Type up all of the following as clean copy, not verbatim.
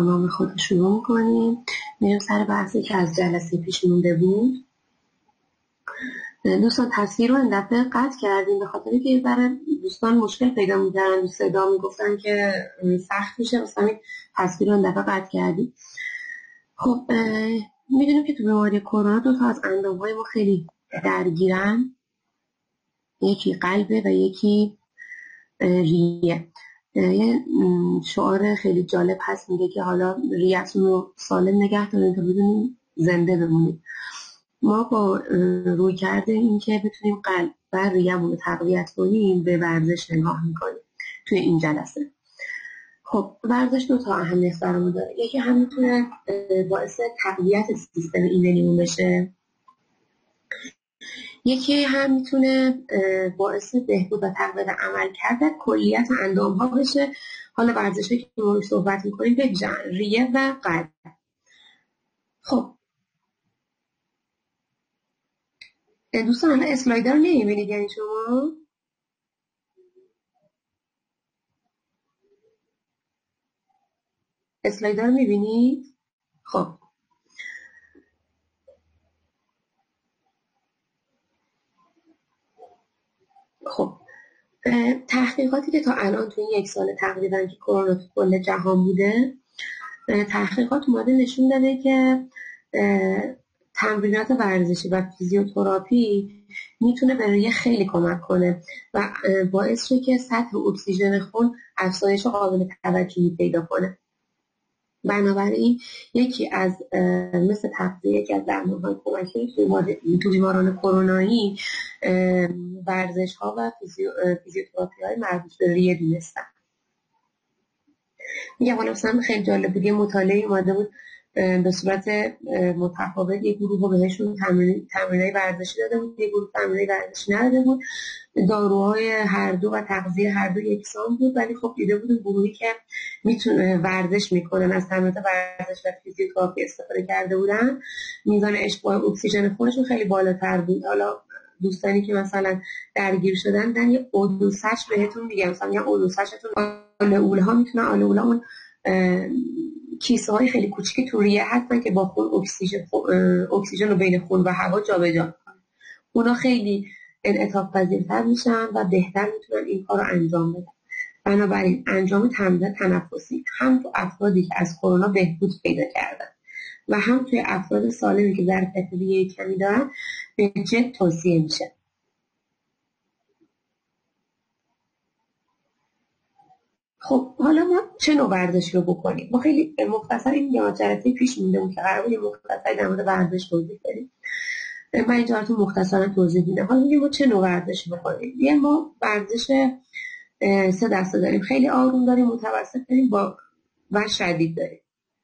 با نام خود شروع میکنیم. میریم سر بحثی که از جلسه پیش مونده بود. دوستان تصویر رو این دفعه قطع کردیم به خاطر که برای دوستان مشکل پیدا میکردن، صدا میگفتن که سخت میشه، مثلا تصویر رو این دفعه قطع کردیم. خب میدونیم که تو بیماری کرونا دو تا از اندامهای ما خیلی درگیرن، یکی قلبه و یکی ریه. یه شعار خیلی جالب هست میگه که حالا ریه‌تون رو سالم نگه دارید تا بدونید زنده بمونید. ما با روی کرده این که بتونیم قلب و ریه‌مون رو تقویت کنیم به ورزش نگاه میکنیم توی این جلسه. خب ورزش دو تا اهمیت برامون داره. یکی هم میتونه باعث تقویت سیستم ایمنیمون بشه، یکی هم میتونه باعث بهبود و تقویت عملکرد کلیت اندام‌ها بشه. حالا ورزشی که ما روش صحبت می‌کنیم به ریه و قلب. خب دوستان الان اسلاید رو نمی‌بینید یعنی شما؟ اسلاید رو می‌بینید؟ خب تحقیقاتی که تا الان تو این یک سال تقریبا که کرونا تو کل جهان بوده، تحقیقات اومده نشون داده که تمرینات ورزشی و فیزیوتراپی میتونه به ریه خیلی کمک کنه و باعث شه که سطح اکسیژن خون افزایش قابل توجهی پیدا کنه. بنابراین یکی از مثل تغذیه، یکی از درمان‌های کمکی تو بیماران کرونایی ورزش‌ها و فیزیوتراپی‌های مربوط به ریه دونستن. میگم حالا مثلا خیلی جالب بود، یه مطالعه اومده بود به صورت متفاوت یه گروه رو بهشون تمرینای ورزشی داده بود، یه گروه تمرینای ورزشی نداده بود، داروهای هر دو و تغذیه هر دو یکسان بود، ولی خب دیده بودیم گروهی که میتونه ورزش میکنن، از تمرینات ورزش و فیزیوتراپی استفاده کرده بودن، میزان اشباع اکسیژن خونشون خیلی بالاتر بود. حالا دوستانی که مثلا درگیر شدن دن یه اودوسش بهتون میگم، مثلا یه اودوسشتون آلئولها میتونن، آلئولا اون کیسه های خیلی کوچیکی تو ریه هستن که با خون اکسیژن رو بین خون و هوا جابجا میکنن. اونا خیلی انعطاف پذیرتر میشن و بهتر میتونن این کار رو انجام بدن. بنابراین انجام تمرین تنفسی هم تو افرادی که از کرونا بهبود پیدا کردن و هم توی افراد سالمی که ظرفیت ریه کمی دارن به جد توصیه میشه. خب حالا ما چه نوع ورزشی رو بکنیم؟ ما خیلی مختصر این جلسه پیش مونده بود که قرار بود مختصر در مورد ورزش توضیح بدیم. من اینجا براتون مختصرا توضیح میدم. حالا میگیم ما چه نوع ورزشی بکنیم؟ یه ما ورزش 3 دسته داریم، خیلی آروم داریم، متوسط داریم و شدید داریم.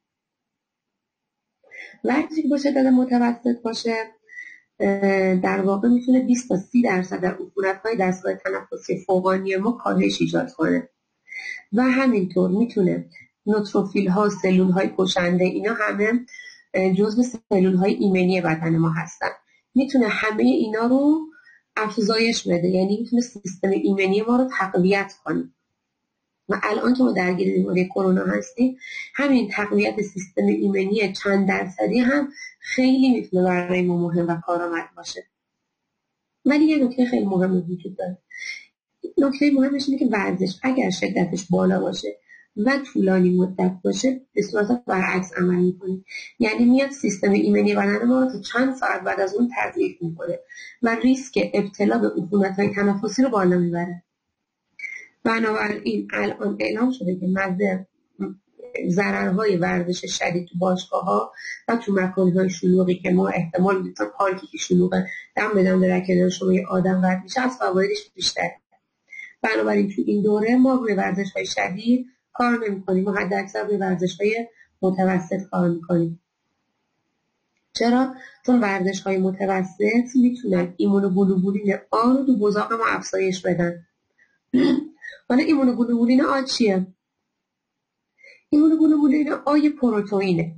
ورزشی که با شدت متوسط باشه در واقع میتونه 20 تا 30% در عفونت‌های دستگاه تنفسی فوقانی ما کاهش ایجاد کنه و همینطور میتونه نوتروفیل ها، سلول های کشنده، اینا همه جزو سلول های ایمنی بدن ما هستن، میتونه همه اینا رو افزایش بده، یعنی میتونه سیستم ایمنی ما رو تقویت کنه. و الان که ما درگیر بیماری کرونا هستیم، همین تقویت سیستم ایمنی چند درصدی هم خیلی میتونه برای ما مهم و کارآمد باشه. ولی یه نکته خیلی مهم وجود داره. نکته مهمش اینه که ورزش اگر شدتش بالا باشه و طولانی مدت باشه به صورت برعکس عمل میکنه، یعنی میاد سیستم ایمنی بدن ما رو تا چند ساعت بعد از اون تضعیف میکنه و ریسک ابتلا به عفونت‌های تنفسی رو بالا میبره. بنابراین الان اعلام شده که مدد ضررهای ورزش شدید تو باشگاه‌ها و تو مکان‌های شلوغی که ما احتمال می‌دیم پارکی که شلوغه دم به دم در کنار شما یه آدم رد میشه، از فوایدش بیشتره. بنابراین تو این دوره ما روی ورزش‌های شدید کار نمی‌کنیم، ما حداکثر روی ورزش‌های متوسط کار می‌کنیم. چرا؟ چون ورزش‌های متوسط میتونن ایمونوگلوبولین آ رو تو بزاق ما افزایش بدن. حالا ایمونوگلوبولین آ چیه؟ ایمونوگلوبولین آ یه پروتئینه.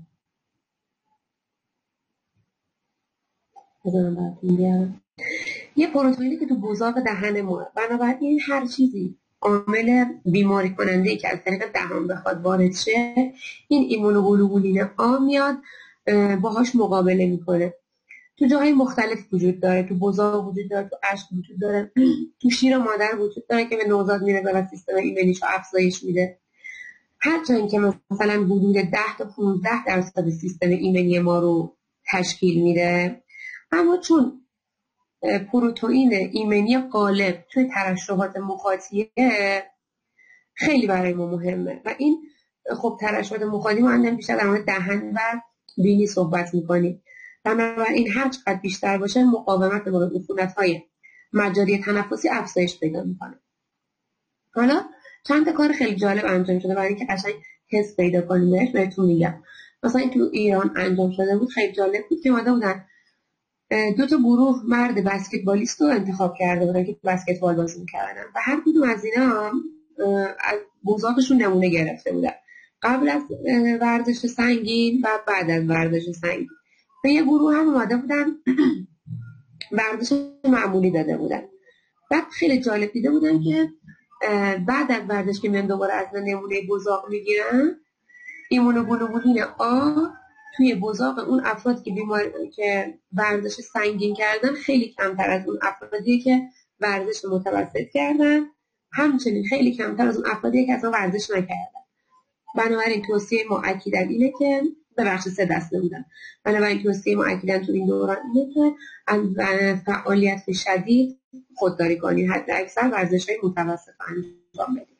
بذارم براتون بیارم. یه پروتئینی که تو بزاق دهن ما، بنابراین هر چیزی عامل بیماری کننده ای که از طریق دهان بخواد وارد شه، این ایمونوگلوبولین آ میاد باهاش مقابله میکنه. تو جاهای مختلف وجود داره، تو بزاق وجود داره، تو اشک وجود داره، تو شیر مادر وجود داره که به نوزاد میرسه و سیستم ایمنیشو افزایش میده. هرچند که مثلا حدود 10 تا 15% سیستم ایمنی ما رو تشکیل میده، اما چون پروتئین ایمنی غالب توی ترشحات مخاطیه خیلی برای ما مهمه و این خب ترشحات مخاطی ما هم بیشتر در مورد دهن و بینی صحبت میکنیم. بنابراین هر چقدر بیشتر باشه مقاومت ما به عفونت‌های مجاری تنفسی افزایش پیدا میکنه. حالا چند تا کار خیلی جالب انجام شده برای اینکه قشنگ حس پیدا کنیم بهش بهتون میگم. مثلا تو ایران انجام شده بود، خیلی جالب بود که اومده بودن 2 تا گروه مرد بسکتبالیست رو انتخاب کرده بودن که بسکتبال بازی می‌کردن و هر کدوم از اینا از بزاقشون نمونه گرفته بودن، قبل از ورزش سنگین و بعد از ورزش سنگین. به یه گروه هم اومده بودن ورزش معمولی داده بودن. بعد خیلی جالب دیده بودن که بعد از ورزش که میان دوباره از نمونه بزاق میگیرن، ایمونوگلوبولین آ توی بزاق اون افرادی که که ورزش سنگین کردن خیلی کمتر از اون افرادی که ورزش متوسط کردن، همچنین خیلی کمتر از اون افرادی که اصلا ورزش نکردن. بنابراین توصیه ما اکیداً اینه که ببخشید 3 دسته بودن. بنابراین توصیه ما اکیداً تو این دوران اینه که از فعالیت شدید خودداری کنید، حتی اکثر ورزش‌های متوسط انجام بدید.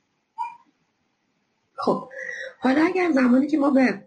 خب حالا اگر زمانی که ما به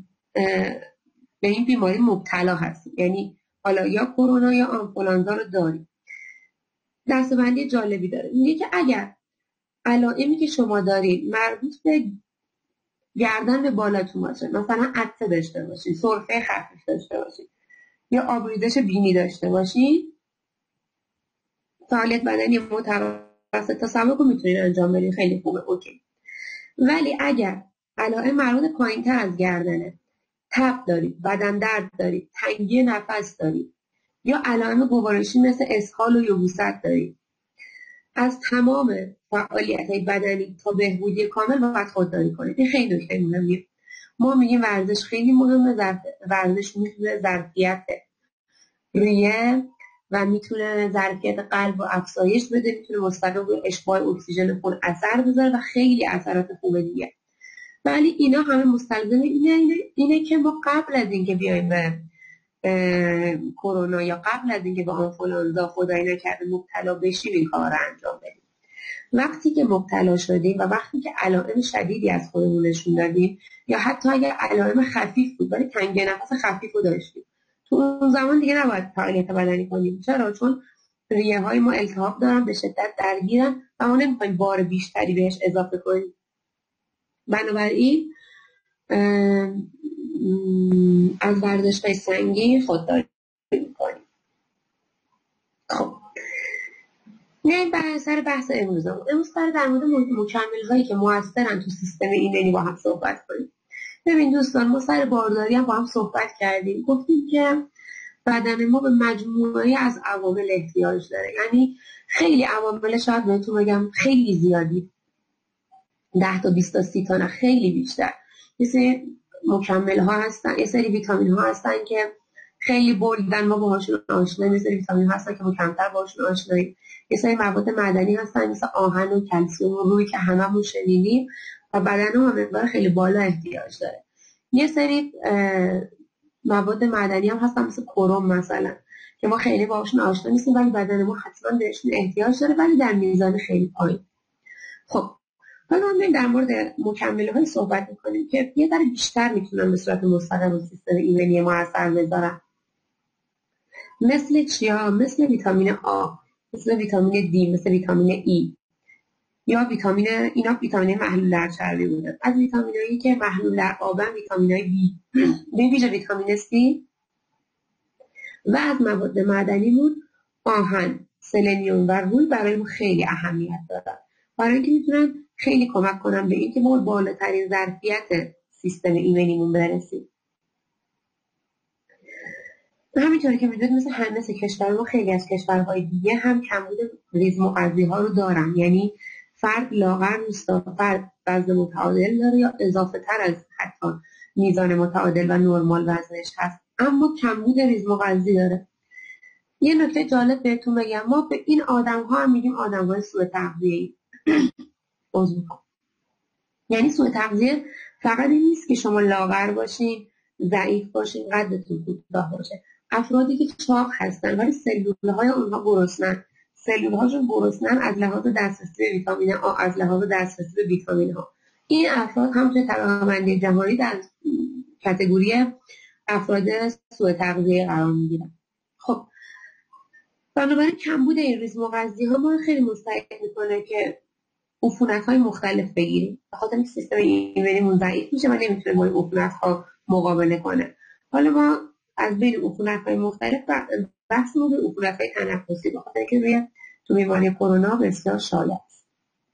این بیماری مبتلا هستیم، یعنی حالا یا کرونا یا آنفولانزا رو داریم، دسته‌بندی جالبی داره. میگه که اگر علائمی که شما دارید مربوط به گردن به بالاتون باشه، مثلا عطسه داشته باشید، سرفه خفیف داشته باشید یا آبریزش بینی داشته باشید، فعالیت بدنی متوسط تا سبک رو میتونید انجام بدید، خیلی خوبه، اوکی. ولی اگر علائم مربوط پایین‌تر از گردنه، تب دارید، بدن درد دارید، تنگی نفس دارید یا علائم گوارشی مثل اسهال و یبوست دارید، از تمام فعالیت‌های بدنی تا بهبودی کامل باید خودداری کنید. این خیلی نکته مهمیه. ما میگیم ورزش خیلی مهمه، ورزش میتونه ظرفیت ریه و میتونه ظرفیت قلب رو افزایش بده، میتونه مستقیم روی اشباع اکسیژن خون اثر بذاره و خیلی اثرات خوبه دیگه. ولی اینا همه مستلزم اینه که ما قبل از اینکه بیایم به کرونا یا قبل از اینکه به آنفولانزا خدای نکرده مبتلا بشیم این کار رو انجام بدیم. وقتی که مبتلا شدیم و وقتی که علائم شدیدی از خودمون نشون دادیم یا حتی اگر علائم خفیف بود ولی تنگی نفس خفیف رو داشتیم، تو اون زمان دیگه نباید فعالیت بدنی کنیم. چرا؟ چون ریه های ما التهاب دارن، به شدت درگیرن و ما نمیخوایم بار بیشتری بهش اضافه کنیم. بنابراین از ورزش‌های سنگین خودداری می‌کنیم. خب میایم بر سر بحث امروز سر در مورد مکمل‌هایی که موثرن تو سیستم ایمنی با هم صحبت کنیم. ببین دوستان، ما سر بارداری هم با هم صحبت کردیم، گفتیم که بدن ما به مجموعه‌ای از عوامل احتیاج داره، یعنی خیلی عوامل، شاید بهتون بگم خیلی زیادی، 10 تا 20 تا 30 تا، نه خیلی بیشتر. یه سری مکمل ها هستن، یه سری ویتامین ها هستن که خیلی بولدن، ما باهاشون آشناییم. یه سری ویتامین ها هستن که ما کمتر باهاشون آشناییم. یه سری مواد معدنی هستن مثل آهن و کلسیم و روی که هممون شنیدیم و بدن ما مقدار خیلی بالا احتیاج داره. یه سری مواد معدنی هم هستن مثل کروم مثلا که ما خیلی باهاشون آشنا نیستیم ولی بدن ما حتما بهشون احتیاج داره، ولی در میزان خیلی پایین. خب حالا ما در مورد مکمل‌های صحبت می‌کنیم که یه ذره بیشتر میتونن به صورت مستقیم روی سیستم ایمنی ما اثر بذارن. مثل چیا؟ مثل ویتامین آ، مثل ویتامین دی، مثل ویتامین ای یا اینا ویتامین محلول در چربی بودن. از ویتامینایی که محلول در آبن ویتامینای بی، به ویژه ویتامین سی، و از مواد معدنیمون آهن، سلنیوم و روی برای ما خیلی اهمیت دارن، برای اینکه میتونن خیلی کمک کنن به اینکه ما بالاترین ظرفیت سیستم ایمنیمون برسیم. همینطوری که میدونید مثل کشور ما خیلی از کشورهای دیگه هم کمبود ریز مغذی ها رو دارن، یعنی فرد لاغر نیست، فرد وزن متعادل داره یا اضافه تر از حتی میزان متعادل و نرمال وزنش هست، اما کمبود ریز مغذی داره. یه نکته جالب بهتون بگم، ما به این آدم ها هم میگیم آدم های سوء تغذیه‌ای. یعنی سوء تغذیه فقط این نیست که شما لاغر باشین، ضعیف باشین، قدتون کوتاه باشه. افرادی که چاق هستن ولی سلولهای اونها گرسنن، سلولهاشون گرسنن از لحاظ دسترسی به ویتامین آ، از لحاظ دسترسی به ویتامین ها. این افراد هم توی طبقه‌بندی جهانی در کاتگوری افراد سوء تغذیه قرار میگیرن. خب بنابراین کمبود این ریز مغذی ها ما خیلی مستعد میکنه که عفونت‌های مختلف بگیریم، بخاطر اینکه سیستم ایمنیمون ضعیف میشه و نمیتونه با این عفونت‌ها مقابله کنه. حالا ما از بین عفونت‌های مختلف بحثمون روی عفونت‌های تنفسی، بخاطر اینکه تو بیماری کرونا بسیار شایع است.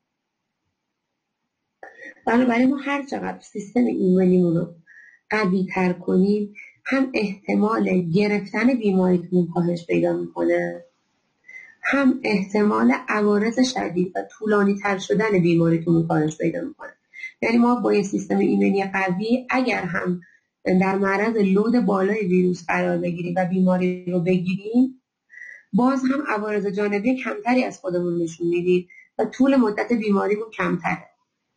بنابراین ما هر چقدر سیستم ایمنیمون رو قوی تر کنیم، هم احتمال گرفتن بیماریتون کاهش پیدا میکنه، هم احتمال عوارض شدید و طولانی تر شدن بیماریتون کاهش پیدا میکنه. یعنی ما با یه سیستم ایمنی قوی اگر هم در معرض لود بالای ویروس قرار بگیریم و بیماری رو بگیریم، باز هم عوارض جانبی کمتری از خودمون نشون میدیم و طول مدت بیماریمون کمتره.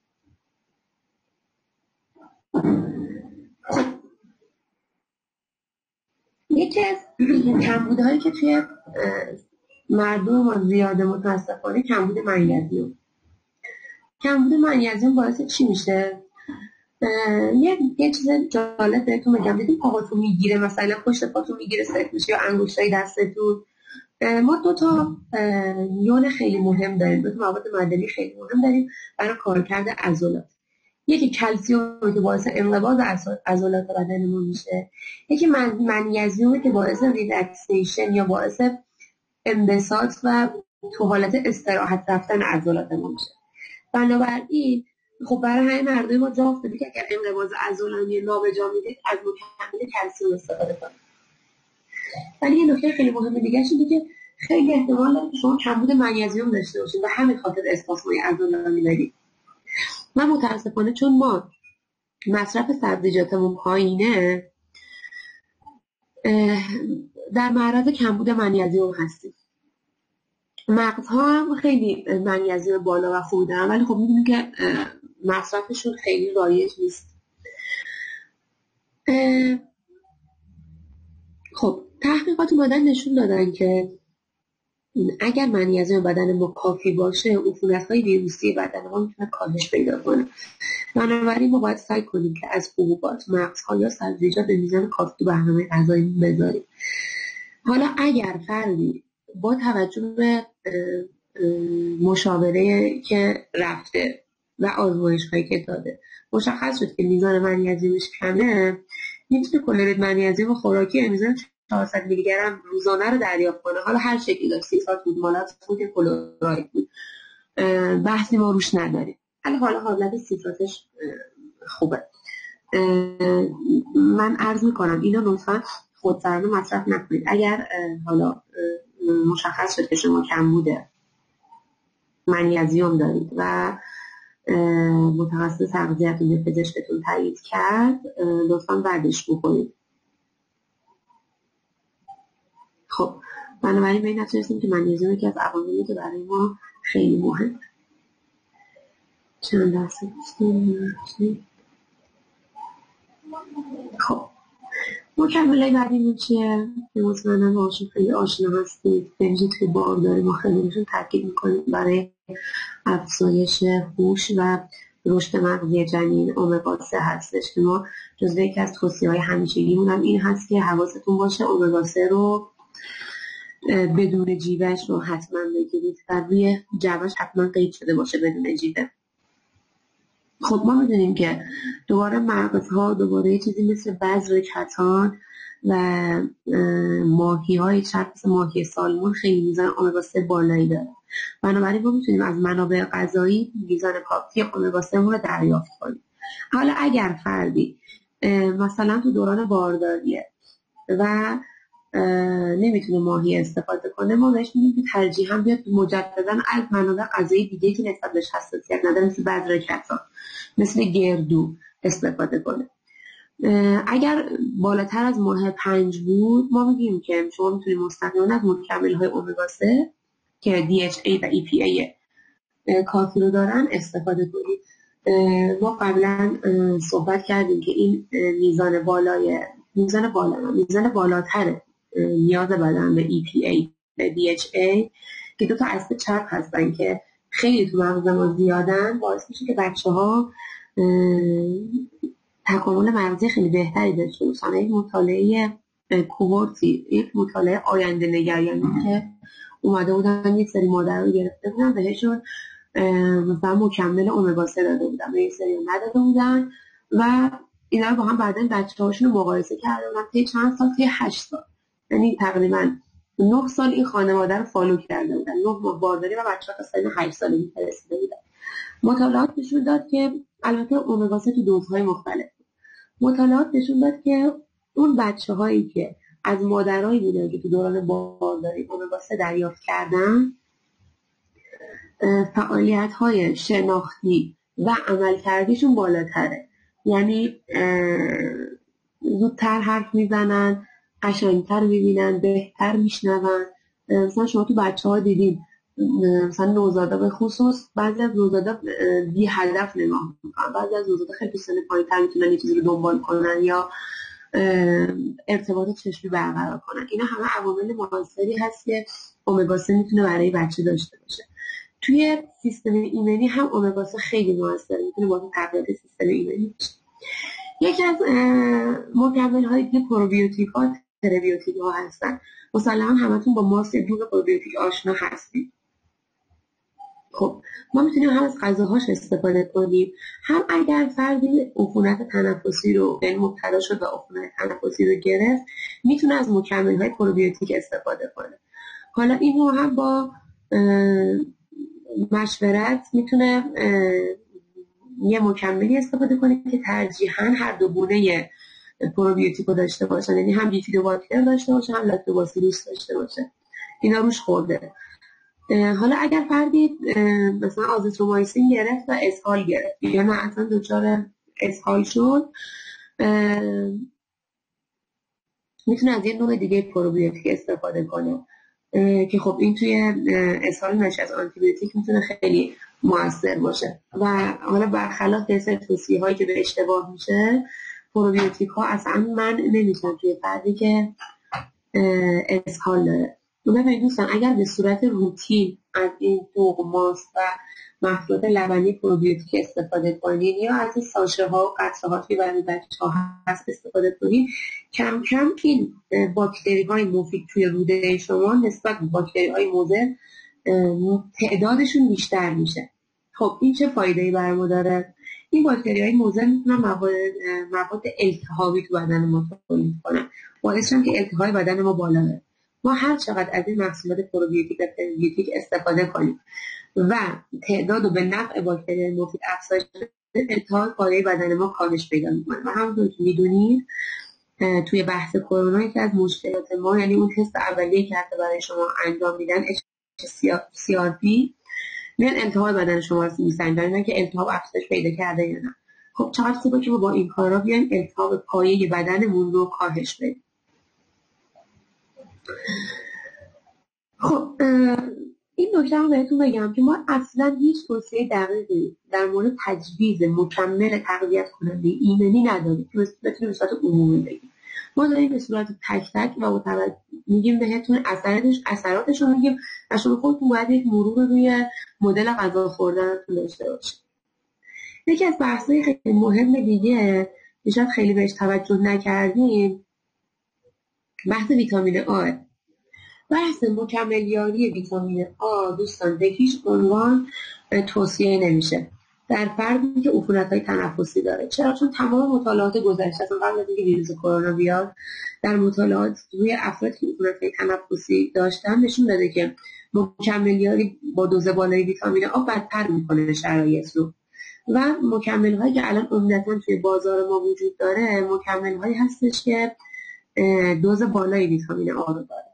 یکی از کمبودهایی که توی مردم ما زیاده متاسفانه کمبود منیزیم. کمبود منیزیم باعث چی میشه؟ یه چیز جالب بهتون بگم، دیدیم پاهاتون میگیره، مثلا پشت پاتون میگیره سفت میشه یا انگشتای دستتون. ما دو تا یون خیلی مهم داریم، دو تا مواد معدنی خیلی مهم داریم برای کارکرد عضلات. یکی کلسیم که باعث انقباض عضلات بدنمون میشه، یکی منیزیم که باعث ریلکسیشن یا باعث انبساط و تو حالت استراحت رفتن عضلاتمون میشه. بنابراین خب برای همین مردم ما جا افتاده که اگر انقباض عضلانی نابجا میدید از مکمل کلسیم استفاده کنید. ولی یه نکته خیلی مهم دیگه اینه که خیلی احتمال داره که شما کمبود منیزیم داشته باشید و همین خاطر اسپاسمای عضلانی دارید. من متاسفانه چون ما مصرف سبزیجاتمون پایینه، در معرض کمبود منیزیم هستیم. مغزها هم خیلی منیزیم بالا و خوب دارن، ولی خب می‌بینیم که مصرفشون خیلی رایج نیست. خب تحقیقات اومدن نشون دادن که اگر منیزیم بدن ما کافی باشه، عفونت‌های ویروسی بدن ما میتونه کاهش پیدا کنه. بنابراین ما باید سعی کنیم که از حبوبات، مغزها یا سبزیجات به میزان کافی تو برنامه غذایی بذاریم. حالا اگر فردی با توجه به مشاوره که رفته و آزمایش‌هایی که داده مشخص شد که میزان منیزیمش کمه، میتونه کلورید منیزیم خوراکی میزان 400 میلی گرم روزانه رو دریافت کنه. حالا هر شکلی داشت، سیسات بود، مالات بود، کلوراید بود، بحثی ما روش نداریم. ولی حالا حالت سیساتش خوبه. من عرض میکنم اینو لطفا خودسرانه مصرف نکنید. اگر حالا مشخص شد که شما کمبود منیزیم دارید و متخصص تغذیه‌تون یا پزشکتون تایید کرد، لطفا بعدش بخورید. خب بنابراین به این نتیجه رسیدیم که منیزیم یکی از عواملی که برای ما خیلی مهمه. چند لحظه بستیم. خب مکملای بعدیمون چیه؟ به مطمئنم باشون خیلی آشنا هستید. بنزید که بارداری ما خیلی بهشون تاکید میکنیم برای افزایش هوش و رشد مغزی جنین. امگا 3 هستش که ما جزو یکی از توصیه‌های همیشگیمون هم این هست که حواستون باشه امگا 3 رو بدون جیوهش رو حتما بگیرید و روی جوش حتما قید شده باشه بدون جیوه. خب ما میدونیم که دوباره مغزها دوباره چیزی مثل بذر کتان و ماهی های چرب مثل ماهی سالمون خیلی میزان امگا 3 بالایی داره. بنابراین ما میتونیم از منابع غذایی میزان کافی امگا 3 رو دریافت کنیم. حالا اگر فردی مثلا تو دوران بارداریه و نمیتونه ماهی استفاده کنه، ما بهش میگیم که ترجیحاً بیاد مجددا از منابع غذایی دیگه که نسبت بهش حساسیت نداره مثل بذرک‌ها، مثل گردو استفاده کنه. اگر بالاتر از ماه 5 بود ما میگیم که شما میتونید مستقیما از مکمل‌های امگا 3 که DHA و EPA کافی رو دارن استفاده کنید. ما قبلا صحبت کردیم که این میزان بالاتر نیاز بدن به EPA و DHA که دو تا اسید چرب هستن که خیلی تو مغز ما زیادن، باعث میشه که بچه‌ها تکامل مغزی خیلی بهتری داشته باشن. یک مطالعه کوهورتی، یک مطالعه آینده نگریانی که اومده بودن یک سری مادر رو گرفته بودن بهشون مثلا مکمل امگا 3 داده بودن، به یک سری نداده بودن و اینا رو با هم بعدن بچه هاشون رو مقایسه کرده بودن طی چند سال، طی 8 سال، یعنی تقریبا 9 سال این خانواده رو فالو کرده بودن، 9 ماه بارداری و بچه ها تا سن 8 سالگی رسیده بودن. مطالعات نشون داد که البته امگا 3 تو دوزهای مختلف، مطالعات نشون داد که اون بچه هایی که از مادرایی بودن که تو دوران بارداری امگا 3 دریافت کردن فعالیت های شناختی و عملکردیشون بالاتره، یعنی زودتر حرف میزنن، قشنگتر میبینن، بهتر میشنون. مثلا شما تو بچه ها دیدین مثلا نوزادا به خصوص بعضی از نوزادا بی هدف نگاه میکنن، بعضی از نوزادا خیلی تو سن پایین‌تر میتونن یه چیزی رو دنبال کنن یا ارتباط چشمی برقرار کنن. اینا همه عوامل موثری هست که امگا 3 میتونه برای بچه داشته باشه. توی سیستم ایمنی هم امگا 3 خیلی موثره، میتونه باعث تقویت سیستم ایمنی بشه. یکی از مکمل هایی که پروبیوتیک ها پربیوتیک ها هستن، مسلما همتون با ماست جور پروبیوتیک آشنا هستید. خب ما میتونیم هم از غذاهاش استفاده کنیم، هم اگر فردی عفونت تنفسی رو مبتلا شد و عفونت تنفسی رو گرفت میتونه از مکمل های پروبیوتیک استفاده کنه. حالا اینو هم با مشورت میتونه یه مکملی استفاده کنه که ترجیحاً هر دو گونه پروبیوتیک رو داشته باشن، یعنی هم بیفیدوباکتر داشته باشه هم لاکتوباسیلوس داشته باشه، اینا روش خورده. حالا اگر فردی مثلا آزیترومایسین گرفت و اسهال گرفت یا نه اصلا دچار اسهال شد، میتونه از یه نوع دیگه پروبیوتیک استفاده کنه که خب این توی اسهال ناشی از آنتیبیوتیک میتونه خیلی موثر باشه. و حالا برخلاف توصیه هایی که به اشتباه میشه، پروبیوتیک ها اصلا منع نمیشن توی فردی که اسهال داره. ببینید دوستان، اگر به صورت روتین از این دوغ ماست و محصولات لبنی پروبیوتیک استفاده کنید یا از این ساشه ها و قطره ها که برای بچه ها هست استفاده کنید، کم کم این باکتری های مفید توی روده شما نسبت به باکتری های مضر تعدادشون بیشتر میشه. خب این چه فایده‌ای برای ما داره؟ این باکتری های مضر میتونن مواد التهابی تو بدن ما تولید کنن، باعث میشه که التهای بدن ما بالا بره. ما هر چقدر از این محصولات پروبیوتیک و پربیوتیک استفاده کنیم و تعداد و به نفع باکتری مفید افزایش بده، التهای پایه بدن ما کاهش پیدا میکنه. و همونطور که میدونید توی بحث کرونا یکی از مشکلات ما، یعنی اون تست اولیه که حتی برای شما انجام میدن HCRP، میان التهای بدن شما رو میسنجن که التهاب افزایش پیدا کرده یا نه. خب چقدر خوبه که ما با این کارا بیایم التهاب پایه بدنمون رو کاهش بدیم. خب این نکته رو بهتون بگم که ما اصلا هیچ توصیه دقیقی در مورد تجویز مکمل تقویت کننده ایمنی نداریم که بتونیم به صورت عمومی بگیم. ما داریم به صورت تک تک و میگیم بهتون اثراتش رو میگیم و شما خودتون باید یک مرور روی مدل غذا خوردنتون داشته باشید. یکی از بحث‌های خیلی مهم دیگه که شاید خیلی بهش توجه نکردیم، بحث ویتامین آ. بحث مکملیاری ویتامین آ دوستان به هیچ عنوان توصیه نمیشه در فردی که عفونت‌های تنفسی داره. چرا؟ چون تمام مطالعات گذشته اصلا قبل از اینکه ویروس کرونا بیاد، در مطالعات روی افرادی که عفونت‌های تنفسی داشتن نشون داده که مکملیاری با دوز بالای ویتامین آ بدتر میکنه شرایط رو. و مکمل‌هایی که الان عمدتاً توی بازار ما وجود داره مکمل‌هایی هستش که دوز بالای ویتامین آ رو داره.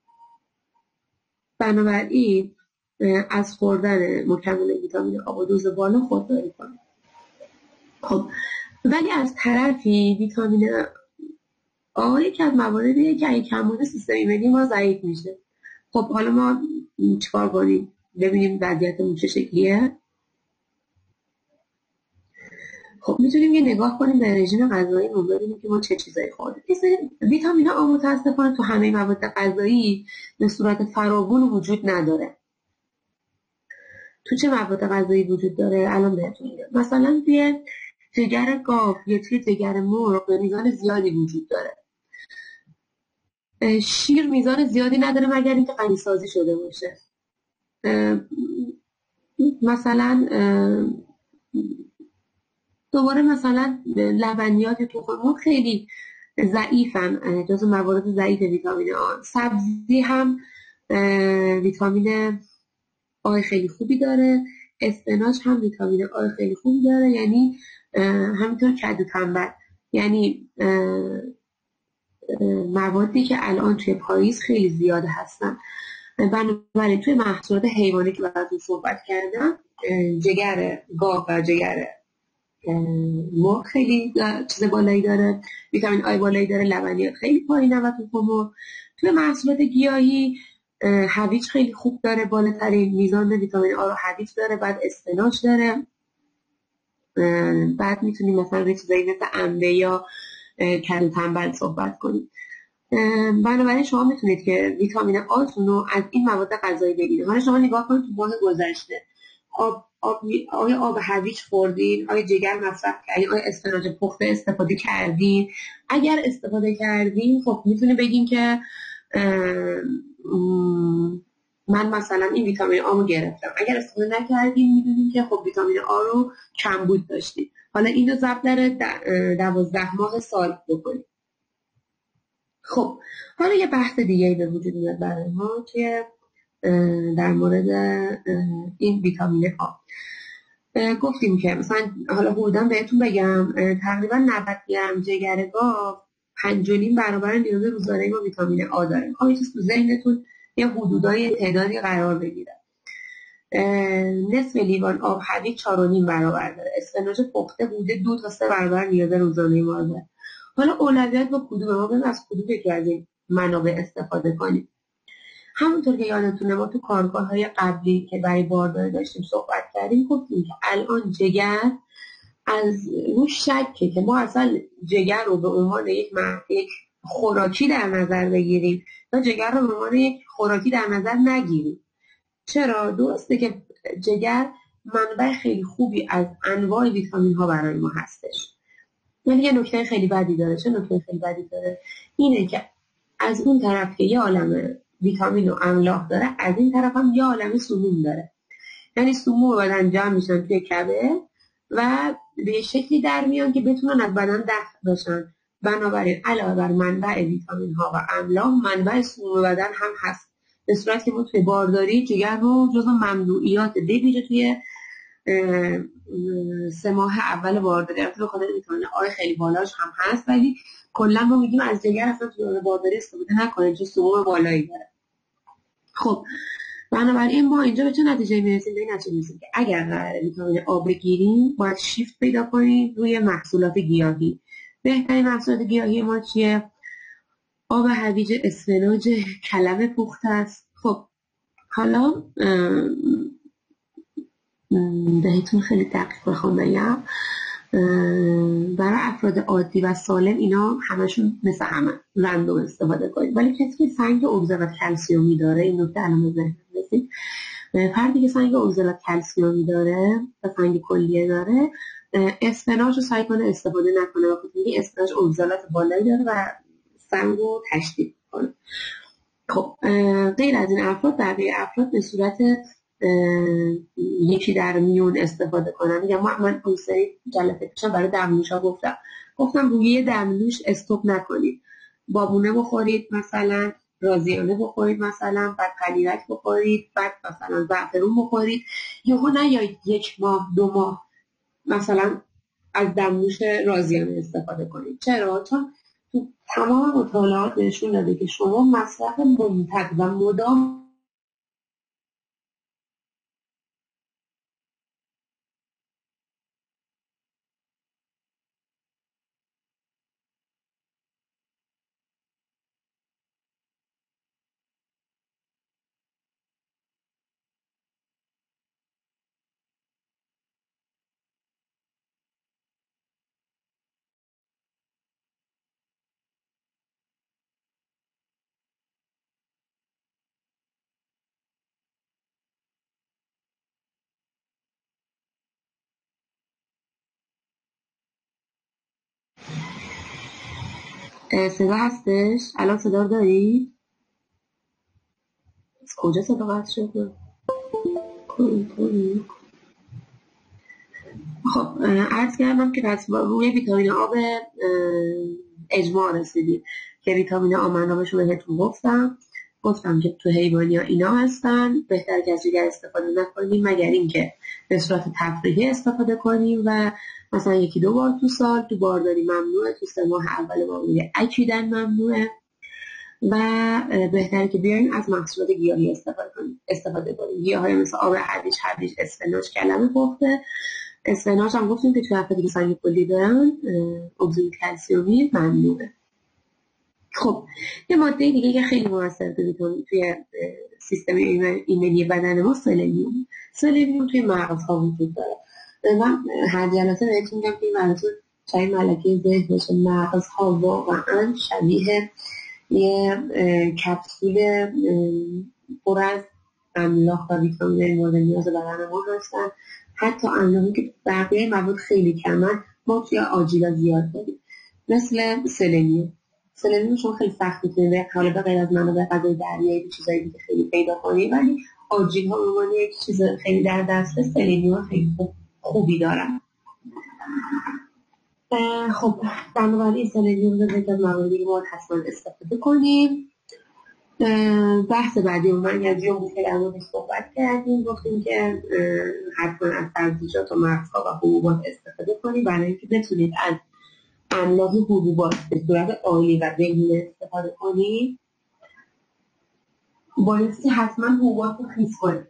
بنابراین از خوردن مکمل ویتامین آ با دوز بالا خودداری کنید. خب ولی از طرفی ویتامین آ یکی از مواردیه که اگه کم بوده سیستم ایمنی ما ضعیف میشه. خب حالا ما چیکار کنیم؟ ببینیم وضعیتمون چه شکلیه. خب میتونیم یه نگاه کنیم به رژیم غذاییمون ببینیم که ما چه چیزایی خوردیم. ویتامین آ متاسفانه تو همه مواد غذایی به صورت فراوون وجود نداره. تو چه مواد غذایی وجود داره الان بهتون میگم. مثلا توی جگر گاو یا توی جگر مرغ به میزان زیادی وجود داره. شیر میزان زیادی نداره مگر اینکه غنی سازی شده باشه. مثلا دوباره مثلا لبنیات تخم مرغ خیلی ضعیفن، جز موارد ضعیف ویتامین آ. سبزی هم ویتامین آ خیلی خوبی داره، اسفناج هم ویتامین آ خیلی خوبی داره، یعنی همینطور کدو تنبل، یعنی موادی که الان توی پاییز خیلی زیاده هستن. بنابراین توی محصولات حیوانی که براتون صحبت کردم، جگر گاو و جگر مرغ خیلی چیز بالایی داره، ویتامین آی بالایی داره، لبنیات خیلی پایینه و توی محصولات گیاهی هویج خیلی خوب داره، بالاترین میزان ویتامین آ رو هویج داره، بعد اسفناج داره، بعد میتونیم مثلا روی چیزایی مثل انبه یا کدو تنبل صحبت کنیم. بنابراین شما میتونید که ویتامین آتون رو از این مواد غذایی بگیرید. حالا شما نگاه کنید تو ماه گذشته آیا آب هویج خوردین؟ آیا جگر مصرف کردین؟ آیا اسفناج پخته استفاده کردین؟ اگر استفاده کردین خب میتونه بگین که من مثلا این ویتامین آ رو گرفتم. اگر استفاده نکردین میدونین که خب ویتامین آ رو کمبود داشتین. حالا این رو ضرب در 12 ماه سال بکنید. خب حالا یه بحث دیگه به وجود میاد برای ما که در مورد این ویتامین آ. گفتیم که مثلا حالا حدوداً بهتون بگم تقریبا 90 گرم جگر گاو 5.5 برابر نیاز روزانه ما ویتامین آ داره. خب چیز تو ذهنتون یه حدودای تعدادی قرار بگیره. نصف لیوان آب هویج 4.5 برابر داره. اسفناج پخته بوده 2 تا 3 برابر نیاز روزانه ما داره. حالا اولویت با کدوم؟ ما بریم از کدوم یکی از این منابع استفاده کنیم. همونطور که یادتونه ما تو کارگاه‌های قبلی که برای بارداری داشتیم صحبت کردیم، گفتیم که الان جگر از اون شکه که ما اصلا جگر رو به عنوان یک خوراکی در نظر بگیریم و جگر رو به عنوان یک خوراکی در نظر نگیریم. چرا؟ درسته که جگر منبع خیلی خوبی از انواع ویتامین ها برای ما هستش، ولی یه نکته خیلی بدی داره. چه نکته خیلی بدی داره؟ اینه که از اون طرف که یه عالمه ویتامین و املاح داره، از این طرف هم یه عالمه سموم داره. یعنی سموم بدن جمع میشن توی کبد و به شکلی در میان که بتونن از بدن دفع بشن. بنابراین علاوه بر منبع ویتامین ها و املاح، منبع سموم بدن هم هست. به صورت که ما توی بارداری جگر رو جزو ممنوعیات بگیره توی 3 ماه اول بارداری. البته بخاطر ویتامین آ خیلی بالاش هم هست، ولی کلا ما میگیم از جگر اصلا توی بارداری استفاده نکنید چون سموم بالایی داره. خب بنابراین ما اینجا به چه نتیجه میرسیم؟ به این نتیجه میرسیم که اگر قراره ویتامین آ بگیریم باید شیفت پیدا کنیم روی محصولات گیاهی. بهترین محصولات گیاهی ما چیه؟ آب هویج، اسفناج، کلم پخته است. خب حالا بهتون خیلی دقیق بخوام بگم، برای افراد عادی و سالم اینا همشون مثل همه رندوم استفاده کنید، ولی کسی که سنگ اگزالات کلسیومی داره، این نکته الان به ذهنم رسید، فردی که سنگ اگزالات کلسیومی داره و سنگ کلیه داره، اسفناج رو سعی کنه استفاده نکنه، و خاطر اینکه اسفناج اگزالات بالایی داره و سنگ رو تشدید کنه. خب غیر از این افراد بقیه افراد به صورت یکی در میون استفاده کنن. میگم من اون سری جلسه پیشم برای دمنوش ها گفتم روی دمنوش استوب نکنید. بابونه بخورید، مثلا رازیانه بخورید، مثلا بعد پنیرک بخورید، بعد مثلا زعفرون بخورید. یهو نیایید 1 ماه 2 ماه مثلا از دمنوش رازیانه استفاده کنید. چرا؟ چون تو تمام مطالعات نشون داده که شما مصرف ممتد و مدام صدا هستش؟ الان صدا رو دارید؟ از کجا صدا قطع شد؟ خب عرض کردم که پس روی ویتامین آ به اجماع رسیدیم که ویتامین آ منابعش رو بهتون گفتم که تو حیوانی ها اینا هستن، بهتر که از دیگر استفاده نکنیم مگر اینکه به صورت تفریحی استفاده کنیم و مثلا 1-2 بار تو سال. تو بارداری ممنوعه، تو 3 ماه اول بارداری اکیدن ممنوعه و بهتره که بیایم از محصولات گیاهی استفاده کنیم. گیاهایی مثل آب هویج، اسفناج، کلم پخته. اسفناج هم گفتیم که توی افرادی که سنگ کلی دارن اگزیل کلسیومی ممنوعه. خب یه ماده دیگه که خیلی موثر توی سیستم ایمنی بدن ما سلنیوم توی مغزها وجود داره. من هر جلسه بهتون میگم که این براتون چای ملکه ذهن بشه. مغزها واقعا شبیه یه کپسول پر از املاح و ویتامین مورد نیاز بدن ما هستن. حتی املاحی که بقیه مواد خیلی کمن ما توی آجیلا زیاد داریم، مثل سلنیوم. چون خیلی سخت میتونه حالا به غیر از منابع غذای دریایی چیزایی که خیلی پیدا کنیم، ولی آجیل ها عنوان یک چیز خیلی در دسترس سلنیوم خیلی خوبی دارن. خب بنابراین سلنیوم رو از مواردی که ما حتما استفاده کنیم. بحث بعدی منیزیم بود که در موردش صحبت کردیم، گفتیم که حتما از سبزیجات و مغزها و حبوبات استفاده کنیم برای اینکه بتونید از املاح حبوبات به صورت عالی و بهینه استفاده کنید. بایستی حتما حبوبات رو خیس کنید.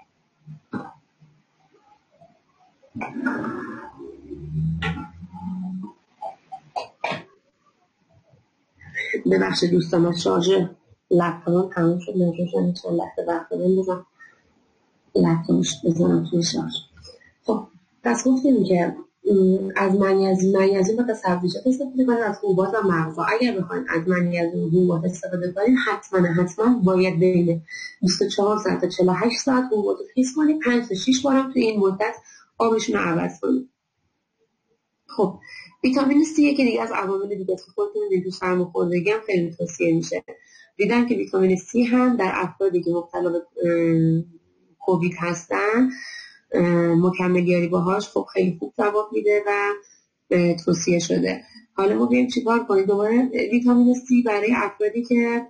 ببخشید دوستان، از شارژ لپتاپم تموم شد، نجاشم چند لحظه وقت بزنم لپتاپش بزنم توی شارژ. خب پس گفتیم که از منیزیم و سبزیجات استفاده کنید، از حبوبات و مغزها. اگر بخواید از منیزیم و حبوبات استفاده کنید حتما باید بین 24 ساعت تا 48 ساعت حبوبات رو خیس کنید. 5 تا 6 بارم توی این مدت آبشون رو عوض کنید. خب ویتامین C که دیگه از عوامل دیگه که خودتون می‌دونید تو سرماخوردگی هم خیلی توصیه میشه. دیدن که ویتامین C هم در افرادی که مبتلا به کووید هستن مکملیاری باهاش خب خیلی خوب جواب میده و توصیه شده. حالا ما بیایم چیکار کنیم؟ دوباره ویتامین C برای افرادی که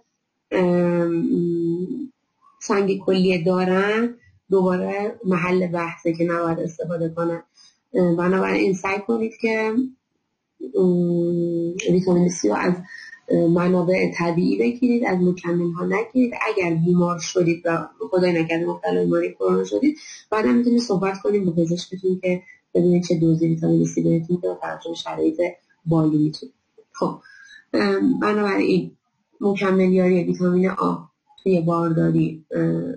سنگ کلیه دارن دوباره محل بحثه که نباید استفاده کنن. بنابراین سعی کنید که ویتامین C رو از منابع طبیعی بگیرید، از مکمل ها نگیرید. اگر بیمار شدید و خدای نکرده مبتلا بیماری کرونا شدید، بعدا میتونید صحبت کنید با پزشکتون که ببینید چه دوزی ویتامین C بهتون که توجه شرایط بالی میتونید. خب بنابراین مکملیاری ویتامین آ توی بارداری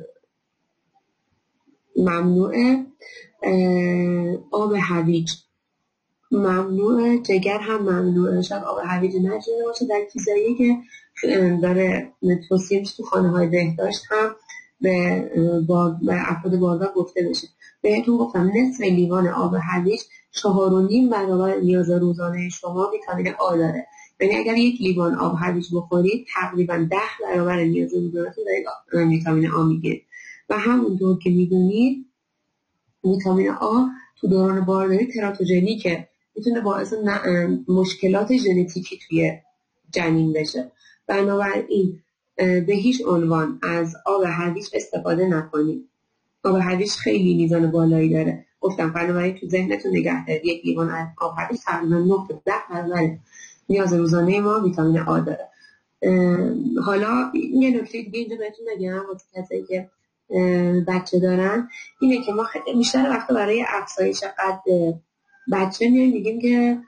ممنوعه. آب هویج ممنوعه، جگر هم ممنوعه. شاید آب هویج نجوره باشه در کیسه‌ای که داره توصیه میشه تو خانه‌های بهداشت هم به افراد باردار گفته بشه. بهتون گفتم نصف لیوان آب هویج 4.5 برابر نیاز روزانه شما ویتامین آ داره. یعنی اگر 1 لیوان آب هویج بخورید تقریبا 10 برابر نیاز روزانه‌تون دارید ویتامین آ میگیرید. و همونطور که میدونید ویتامین آ تو دوران بارداری تراتوژنیکه، میتونه باعث مشکلات ژنتیکی توی جنین بشه. بنابراین به هیچ عنوان از آب هویج استفاده نکنید. آب هویج خیلی میزان بالایی داره. گفتم بنابراین تو ذهنتون نگه دارید 1 لیوان آب هویج تقریبا 9 تا 10 برابر نیاز روزانه ما ویتامین آ داره. حالا یه نکته دیگه اینجا بهتون بگم واسه کسایی که بچه دارن، اینه که ما بیشتر وقتا برای افزایش قد بچه میگیم که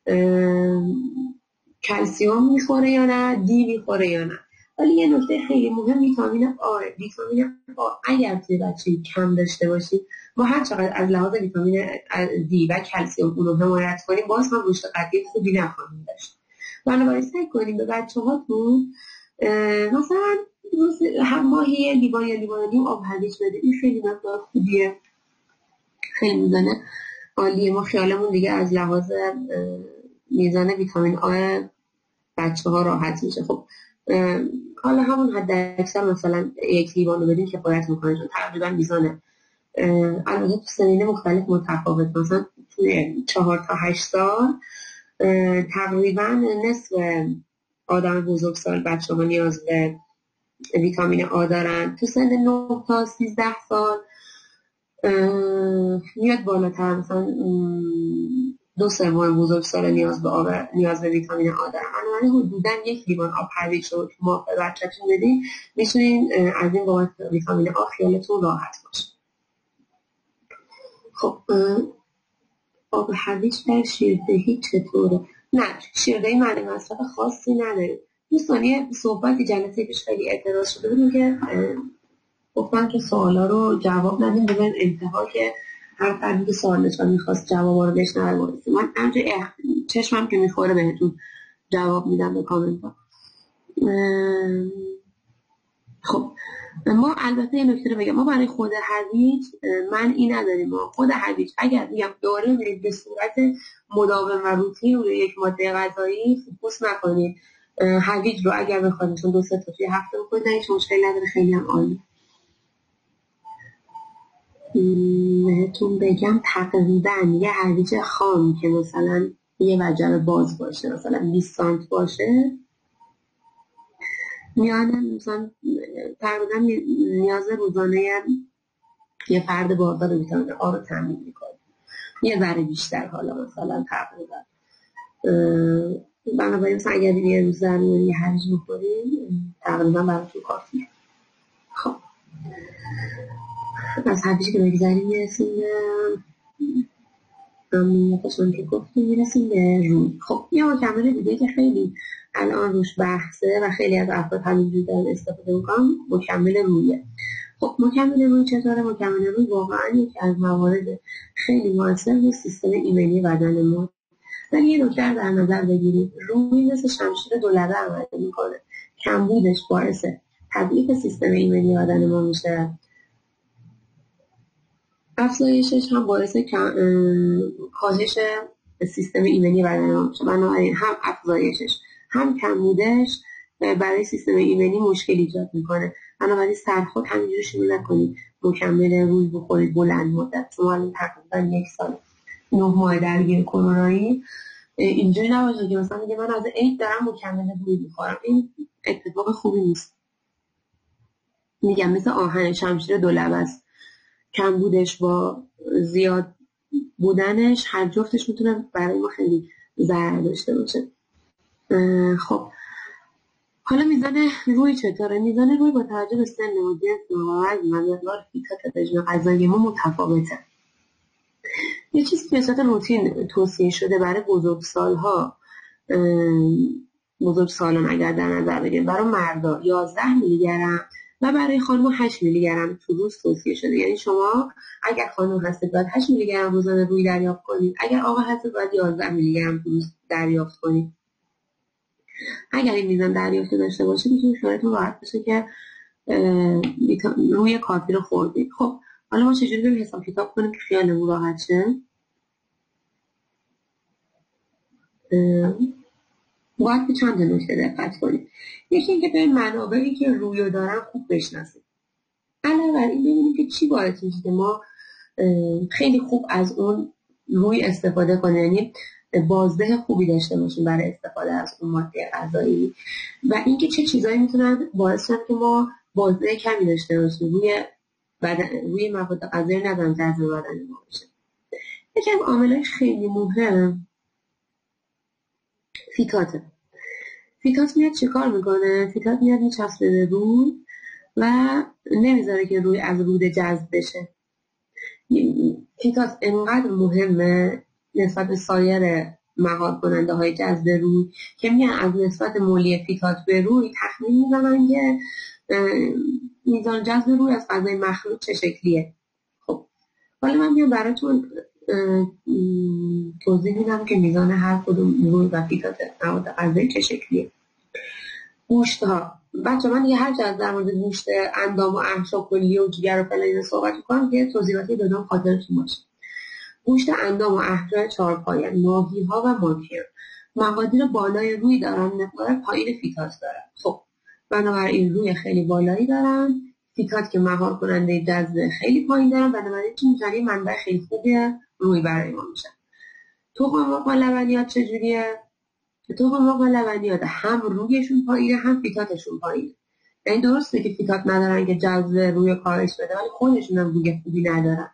کلسیوم میخوره یا نه، دی میخوره یا نه. ولی یه نکته خیلی مهم ویتامین آ. ویتامین آ اگر توی بچه کم داشته باشید، ما هر چقدر از لحاظ ویتامین دی و کلسیوم اون رو حمایت کنیم، باز هم رشد قدی خوبی نخواهیم داشت. بنابراین سعی کنیم به بچه‌هاتون مثلا هم ماهی یه لیوان یا لیوان نیم آب هویج بده. این خیلی مقدار خوبیه، خیلی میزانه عالیه. ما خیالمون دیگه از لحاظ میزان ویتامین آ بچه ها راحت میشه. خب حالا همون حد اکثر مثلا یک لیوان رو بدین کفایت میکنه، چون تقریبا میزانه البته تو سنین مختلف متفاوت، مثلا توی 4 تا 8 سال تقریبا نصف آدم بزرگسال بچه ها نیاز به ویتامین آ دارن. تو سن 9 تا 13 سال میاد بالاتر، مثلا 2/3 بزرگسال نیاز به ویتامین آ دارن. بنابراین حدودا 1 لیوان آب هویج رو ما به بچه‌تون بدین، میتونین از این بابت ویتامین آ خیالتون راحت باشه. خب آب هویج در شیردهی چطوره؟ نه، شیردهی معنی مصرف خاصی نداره. دوستان یه صحبتی جلسه پیش خیلی اعتراض شده بود که گفتن که سوالا رو جواب ندیم ببین انتها که هر فردی که سوال داشت میخواست جوابا رو بشنوه واسه من همینجوری چشمم که میخوره بهتون جواب میدم به کامنت ها. خب ما البته یه نکته رو بگم، ما برای خود هویج منعی نداریم. ما خود هویج اگر میگم دوره میرید به صورت مداوم و روتین روی یک ماده غذایی فوکوس نکنید. هویج رو اگر بخواید چون 2-3 تا توی هفته بخورید هیچ مشکلی نداره، خیلی هم عالی. بهتون بگم تقریبا یه هویج خام که مثلا یه وجب باز باشه، مثلا 20 سانت باشه، مثلا تقریبا نیاز روزانه یه فرد باردار ویتامین آ رو تامین میکنه، یه ذره بیشتر حالا مثلا تقریبا. بنابراین مثلا اگر یه روز ضروری یه هویج بخوریم تقریبا براتون کافیه. خب از هویج که بگذاریم میرسیم خوشم که گفتیم میرسیم به روی. خب یه مکمل دیگه که خیلی الان روش بحثه و خیلی از افراد همینجوری دارن استفاده میکنن، مکمل رویه. خب مکمل روی چطوره؟ مکمل روی واقعا یکی از موارد خیلی موثر به سیستم ایمنی بدن ما. ولی یه نکته در نظر بگیرید، روی مثل شمشیر دولبه عمل میکنه. کمبودش باعث تضعیف سیستم ایمنی بدن ما میشه، افزایشش هم باعث کاهش سیستم ایمنی بدن ما میشه. بنابراین هم افزایشش هم کمبودش برای سیستم ایمنی مشکل ایجاد میکنه. بنابراین سرخود همینجوری شروع نکنید مکمل روی بخورید بلند مدت. شما الان تقریبا 1 سال 9 ماه درگیر کرونایی، اینجوری نباشه که مثلا میگه من از عید دارم مکمل روی میخورم. این اتفاق خوبی نیست. میگم مثل آهن شمشیر دولبه است، کمبودش با زیاد بودنش هر جفتش میتونه برای ما خیلی ضرر داشته باشه. خب حالا میزان روی چطوره؟ میزان روی با توجه به سن و جنس و وزن و مقدار فیتات رژیم غذایی ما متفاوته. یه چیزی که به صورت روتین توصیه شده برای بزرگسالان اگر در نظر بگیریم، برای مردا 11 میلی گرم و برای خانم 8 میلی گرم تو روز توصیه شده. یعنی شما اگر خانم هستید باید 8 میلی گرم روزانه روی دریافت کنید، اگر آقا هستید باید 11 میلی گرم تو روز دریافت کنید. اگر این میزان دریافت داشته باشید میتونید خیالتون راحت بشه که روی کافی رو خوردید. خب حالا ما چجوری بریم حساب کتاب کنیم که خیالمون راحت شه؟ باید به چند تا نکته دقت کنید. یکی اینکه به منابعی که روی دارن خوب بشناسید. علاوه بر این ببینیم که چی باعث میشه که ما خیلی خوب از اون روی استفاده کنیم، یعنی بازده خوبی داشته باشیم برای استفاده از اون ماده غذایی، و اینکه چه چیزایی میتونن باعث کنن که ما بازده کمی داشته باشیم روی مواد غذایی ندارن جذب بدن ما بشه. یکی از عاملای خیلی مهم فیتات میاد چیکار میکنه؟ فیتات میاد میچسبه به روی و نمیذاره که روی از روده جذب بشه. فیتات انقدر مهمه نسبت به سایر مهار کننده های جذب روی که میان از نسبت مولی فیتات به روی تخمین میزنن که میزان جذب روی از فضای مخلوط چه شکلیه. خب حالا من میام براتون توضیح میدم که میزان هر کدوم روی و فیتات مواد غذایی چه شکلیه. گوشت ها بچه من یه هر جز در مورد گوشت اندام و احشا کلیه و جگر و فلان صحبت میکنم که توضیحاتی دادم خاطرتون باشه. گوشت اندام و احشای چهارپایه، ماهی ها و ماکیان مقادیر بالای روی دارن، مقدار پایین فیتات دارن. خب بنابراین روی خیلی بالایی دارن، فیتات که مهار کننده جذب خیلی پایین دارن، بنابراین چون میتونی منبع خیلی خوبیه روی برای ما میشن. تخم مرغ و لبنیات چجوریه؟ تخم مرغ و لبنیات هم رویشون پایینه هم فیتاتشون پایینه. یعنی درسته که فیتات ندارن که جذب روی کاهش بده ولی خودشون هم روی خوبی ندارن.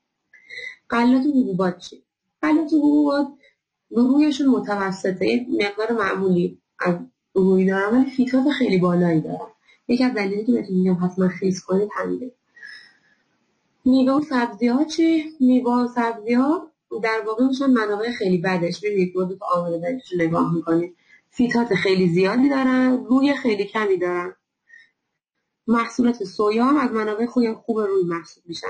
غلات و حبوبات چی؟ غلات و حبوبات رویشون متوسطه، یک مقدار معمولی از روی دارن ولی فیتات خیلی بالایی دارن. یکی از دلیلی که بهتون میگم حتما خیس کنید همینه. میوه و سبزی‌ها چی؟ میوه و سبزی‌ها در واقع میشن منابع خیلی بدش. ببینید دو تا عامل بدش رو نگاه میکنید. فیتات خیلی زیادی دارن، روی خیلی کمی دارن. محصولات سویا هم از منابع خوب روی محسوب میشن.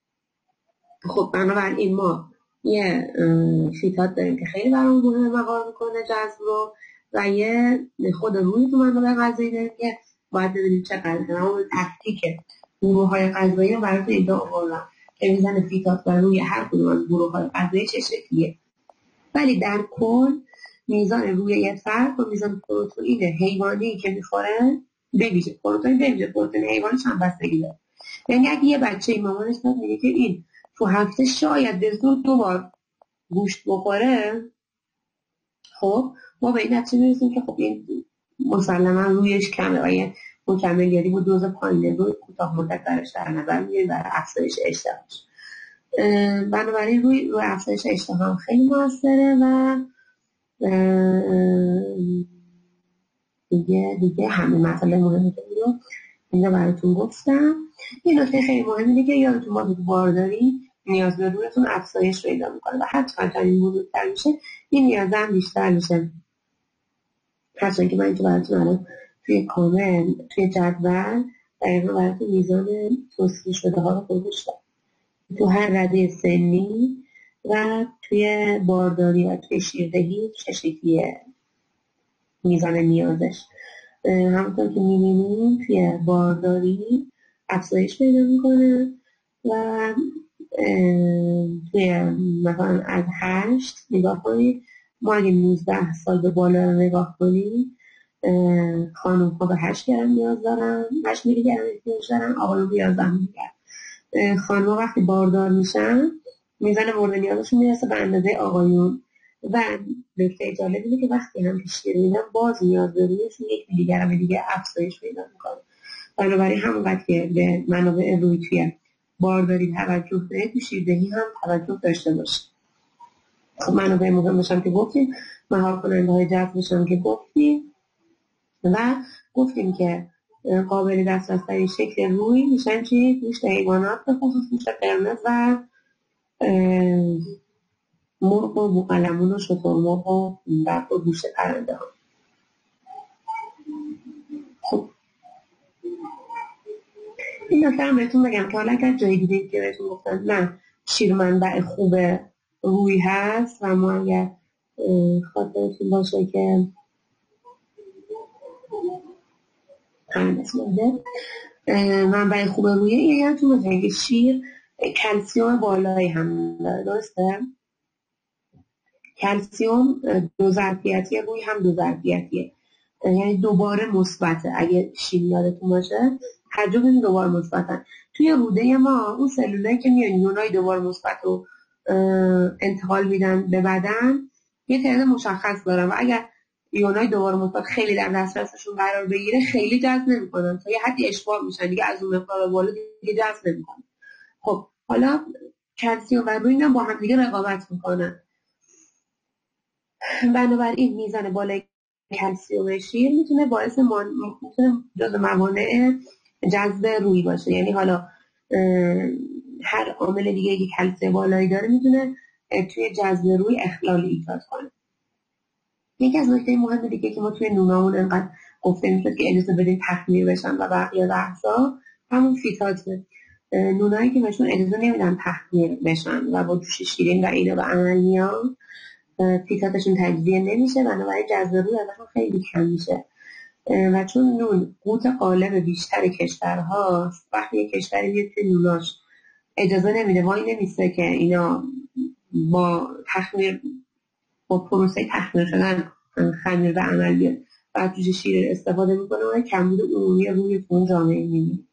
خب بنابراین ما یه فیتات داریم که خیلی برامون مهمه مهار میکنه جذب رو و یه خود روی تو منابع غذایی داریم که باید ببینیم چقدر دارم. اون تفکیک گروه‌های غذایی رو براتون اینجا آوردم که میزان فیتات و روی هر کدوم از گروه‌های غذایی چه شکلیه. ولی در کل میزان روی یه فرد و میزان پروتئین حیوانی که میخوره بویژه پروتئین حیوانی هم بستگی داره. یعنی اگه یه بچه مامانش میگه که این تو هفته شاید به زور 2 بار گوشت بخوره، خب ما به این نتیجه میرسیم که خب این مسلما رویش کمه و یه مکمل‌گری با دوز پایینه روی کوتاه مدت درش در نظر میگیریم برای افزایش اشتهاش. بنابراین روی افزایش اشتها هم خیلی موثره و دیگه همین مسئله مهمی که اینجا براتون گفتم. یه نکته خیلی مهم اینه که یادتون باشه بارداری نیاز به رویتون افزایش پیدا میکنه و حتی تا این بزرگتر میشه این نیاز هم بیشتر میشه. هرچند که من اینجا براتون الان توی جدول دقیقا براتون میزان توصیه شده ها رو گذاشتم تو هر رده سنی و توی بارداری و توی شیردهی چه شکلیه میزان نیازش. همونطور که میبینیم توی بارداری افزایش پیدا میکنه و توی مثلا از 8 نگاه کنید، ما اگه 19 سال به بالا رو نگاه کنیم خانم ها به 8 گرم نیاز دارن، 8 میلی گرم نیاز دارن، آقایون به 11 میلی گرم. خانم ها وقتی باردار میشن میزان مورد نیازشون میرسه به اندازه آقایون و نکته جالب اینه که وقتی هم شیر میدن باز نیاز به رویشون 1 میلی گرم دیگه افزایش پیدا میکنه. بنابراین همونقدر که به منابع روی توی بارداری توجه داره تو شیردهی هم توجه داشته باشه. خب منابع مهمش هم که گفتیم، مهار کننده های جذبش هم که گفتیم و گفتیم که قابل دسترس ترین شکل روی میشن چی؟ گوشت حیوانات به خصوص گوشت قرمز و مرغ و بوقلمون و شترمرغ و برق و گوشت پرنده ها. خب این نکته هم بهتون بگم که حالا اگر جایی دیدید که بهتون گفتن نه شیر منبع خوب روی هست و ما اگر خاطرتون باشه که منبع خوب روی یادتون باشه که شیر کلسیوم بالایی هم داره، درسته؟ کلسیوم دو ظرفیتی روی هم دو ظرفیتیه، یعنی دوباره مثبته. اگه شیر یادتون باشه هر جا ببین دوباره مثبتن. توی روده ما اون سلولایی که میان یونای دوباره مثبت رو انتقال میدن به بدن یه تعداد مشخص دارن و اگر یونای دوباره مثبت خیلی در دسترسشون قرار بگیره خیلی جذب نمیکنن تا یه حدی اشباع میشن دیگه، از اون مقدار بالا دیگه جذب نمیکنن. خب حالا کلسیم و روی هم با هم دیگه رقابت میکنن. بنابراین میزان بالای کلسیم شیر میتونه میتونه جزو موانع جذب روی باشه. یعنی حالا هر عامل دیگه که کلسیم بالایی داره میتونه توی جذب روی اخلال ایجاد کنه. یکی از نکته مهم دیگه که ما توی نونامون انقدر گفته میشد که اجازه بدین تخمیر بشن و بقیه بحثا، همون فیتاته. نونایی که بهشون اجازه نمیدن تخمیر بشن و با جوش شیرین و اینا به عمل میان، فیتاتشون تجزیه نمیشه، بنابراین جذب روی ازشون خیلی کم میشه. و چون نون قوت غالب بیشتر کشورهاست، وقتی یک کشوری میاد که نوناش اجازه نمیده، وای نمیسته که اینا با تخمیر، با پروسه تخمیر شدن خمیر به عمل بیاد و جوش شیر استفاده میکنه و کمبود عمومی روی اون جامعه میبینی.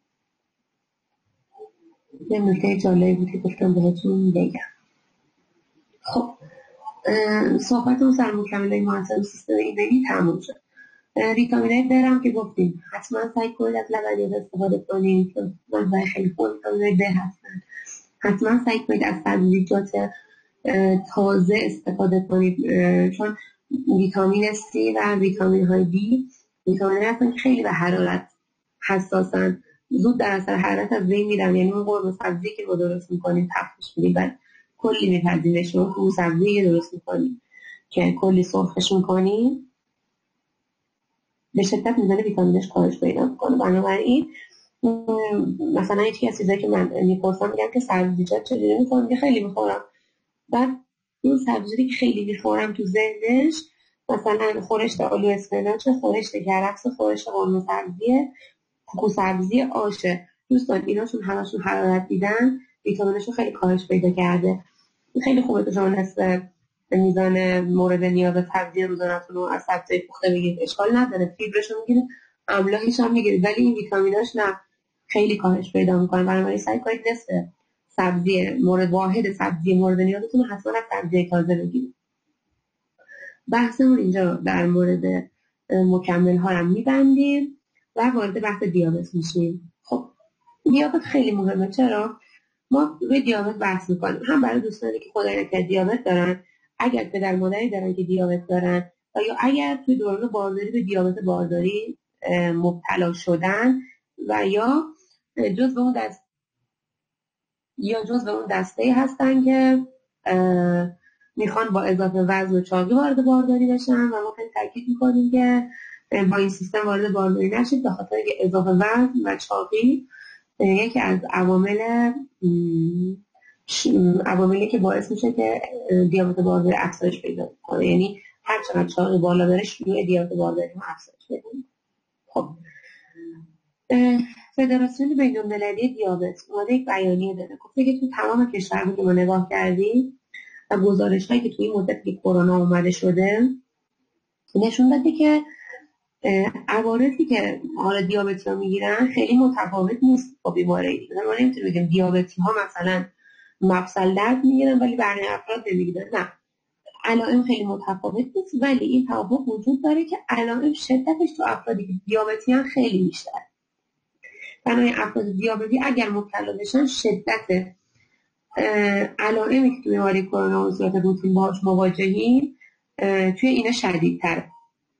یه نکته جالبی بود که گفتم بهتون بگم. خب صحبتمون سر مکمل‌های موثر سیستم ایمنی تموم شد. ویتامین‌های برم که گفتیم حتما سعی کنید از لبنیات استفاده کنید که منبع خیلی خوب ویتامین‌های ب هستن. حتما سعی کنید از سبزیجات تازه استفاده کنید، چون ویتامین C و ویتامین های B ویتامین هستن که خیلی به حرارت حساسن، زود در اثر حرارت از بین میرن. یعنی اون قرمه سبزی که ما درست میکنیم تفریش میدیم بعد کلی میپذیره، شما اون سبزی درست میکنیم که کلی سرخش میکنیم به شدت میزان ویتامینش کاهش پیدا میکنه. بنابراین مثلا یکی از چیزایی که من میپرسم میگم که سبزیجات چجوری میخورم، میگه خیلی میخورم. بعد اون سبزیجاتی که خیلی میخورم تو ذهنش مثلا خورشت آلو اسفناج، خورشت کرفس، خورشت قرمه سبزی، کوکو سبزی، آشه. دوستان ایناشون همشون حرارت دیدن، ویتامینشون خیلی کاهش پیدا کرده. خیلی خوبه که شما نصف میزان مورد نیاز سبزی روزانه‌تون رو از سبزی پخته بگیرید، اشکال نداره، فیبرش رو میگیرید، املاحش هم میگیرید، ولی این ویتامیناش نه، خیلی کاهش پیدا میکنه. بنابراین سعی کنید نصف سبزی مورد واحد سبزی مورد نیازتون رو حتما از سبزی تازه بگیرید. بحثمون اینجا در مورد مکمل ها هم میبندیم و وارد بحث دیابت میشیم. خب دیابت خیلی مهمه. چرا؟ ما روی دیابت بحث میکنیم هم برای دوستانی که خدای نکرده دیابت دارن، اگر پدر مادری دارن که دیابت دارن، و یا اگر توی دوران بارداری به دیابت بارداری مبتلا شدن و یا جزء اون دسته هستن که میخوان با اضافه وزن و چاقی وارد بارداری بشن و ما خیلی تاکید میکنیم که با این سیستم وارد بارداری نشید، به خاطر که اضافه وزن و چاقی یکی از عواملی که باعث میشه که دیابت بارداری افزایش پیدا کنه. یعنی هر چقدر چاقی بالا بره شیوع دیابت بارداری هم افزایش پیدا کنه. خب فدراسیون بین‌المللی دیابت اومده یک بیانیه داده، گفته که تو تمام کشورها که ما نگاه کردیم و گزارش‌هایی که توی این مدت که کرونا اومده شده نشون داده که عوارضی که حالا دیابتی ها میگیرن خیلی متفاوت نیست با بیماری. ما نمیتونیم بگیم دیابتی ها مثلا مفصل درد میگیرن ولی بقیه افراد نمیگیرن، نه، علائم خیلی متفاوت نیست، ولی این توافق وجود داره که علائم شدتش تو افرادی که دیابتی ها خیلی بیشتر. بنابراین افراد دیابتی اگر مبتلا بشن شدت علائمی که توی بیماری کرونا و صورت روتین باهاش مواجهیم توی اینا شدیدتره.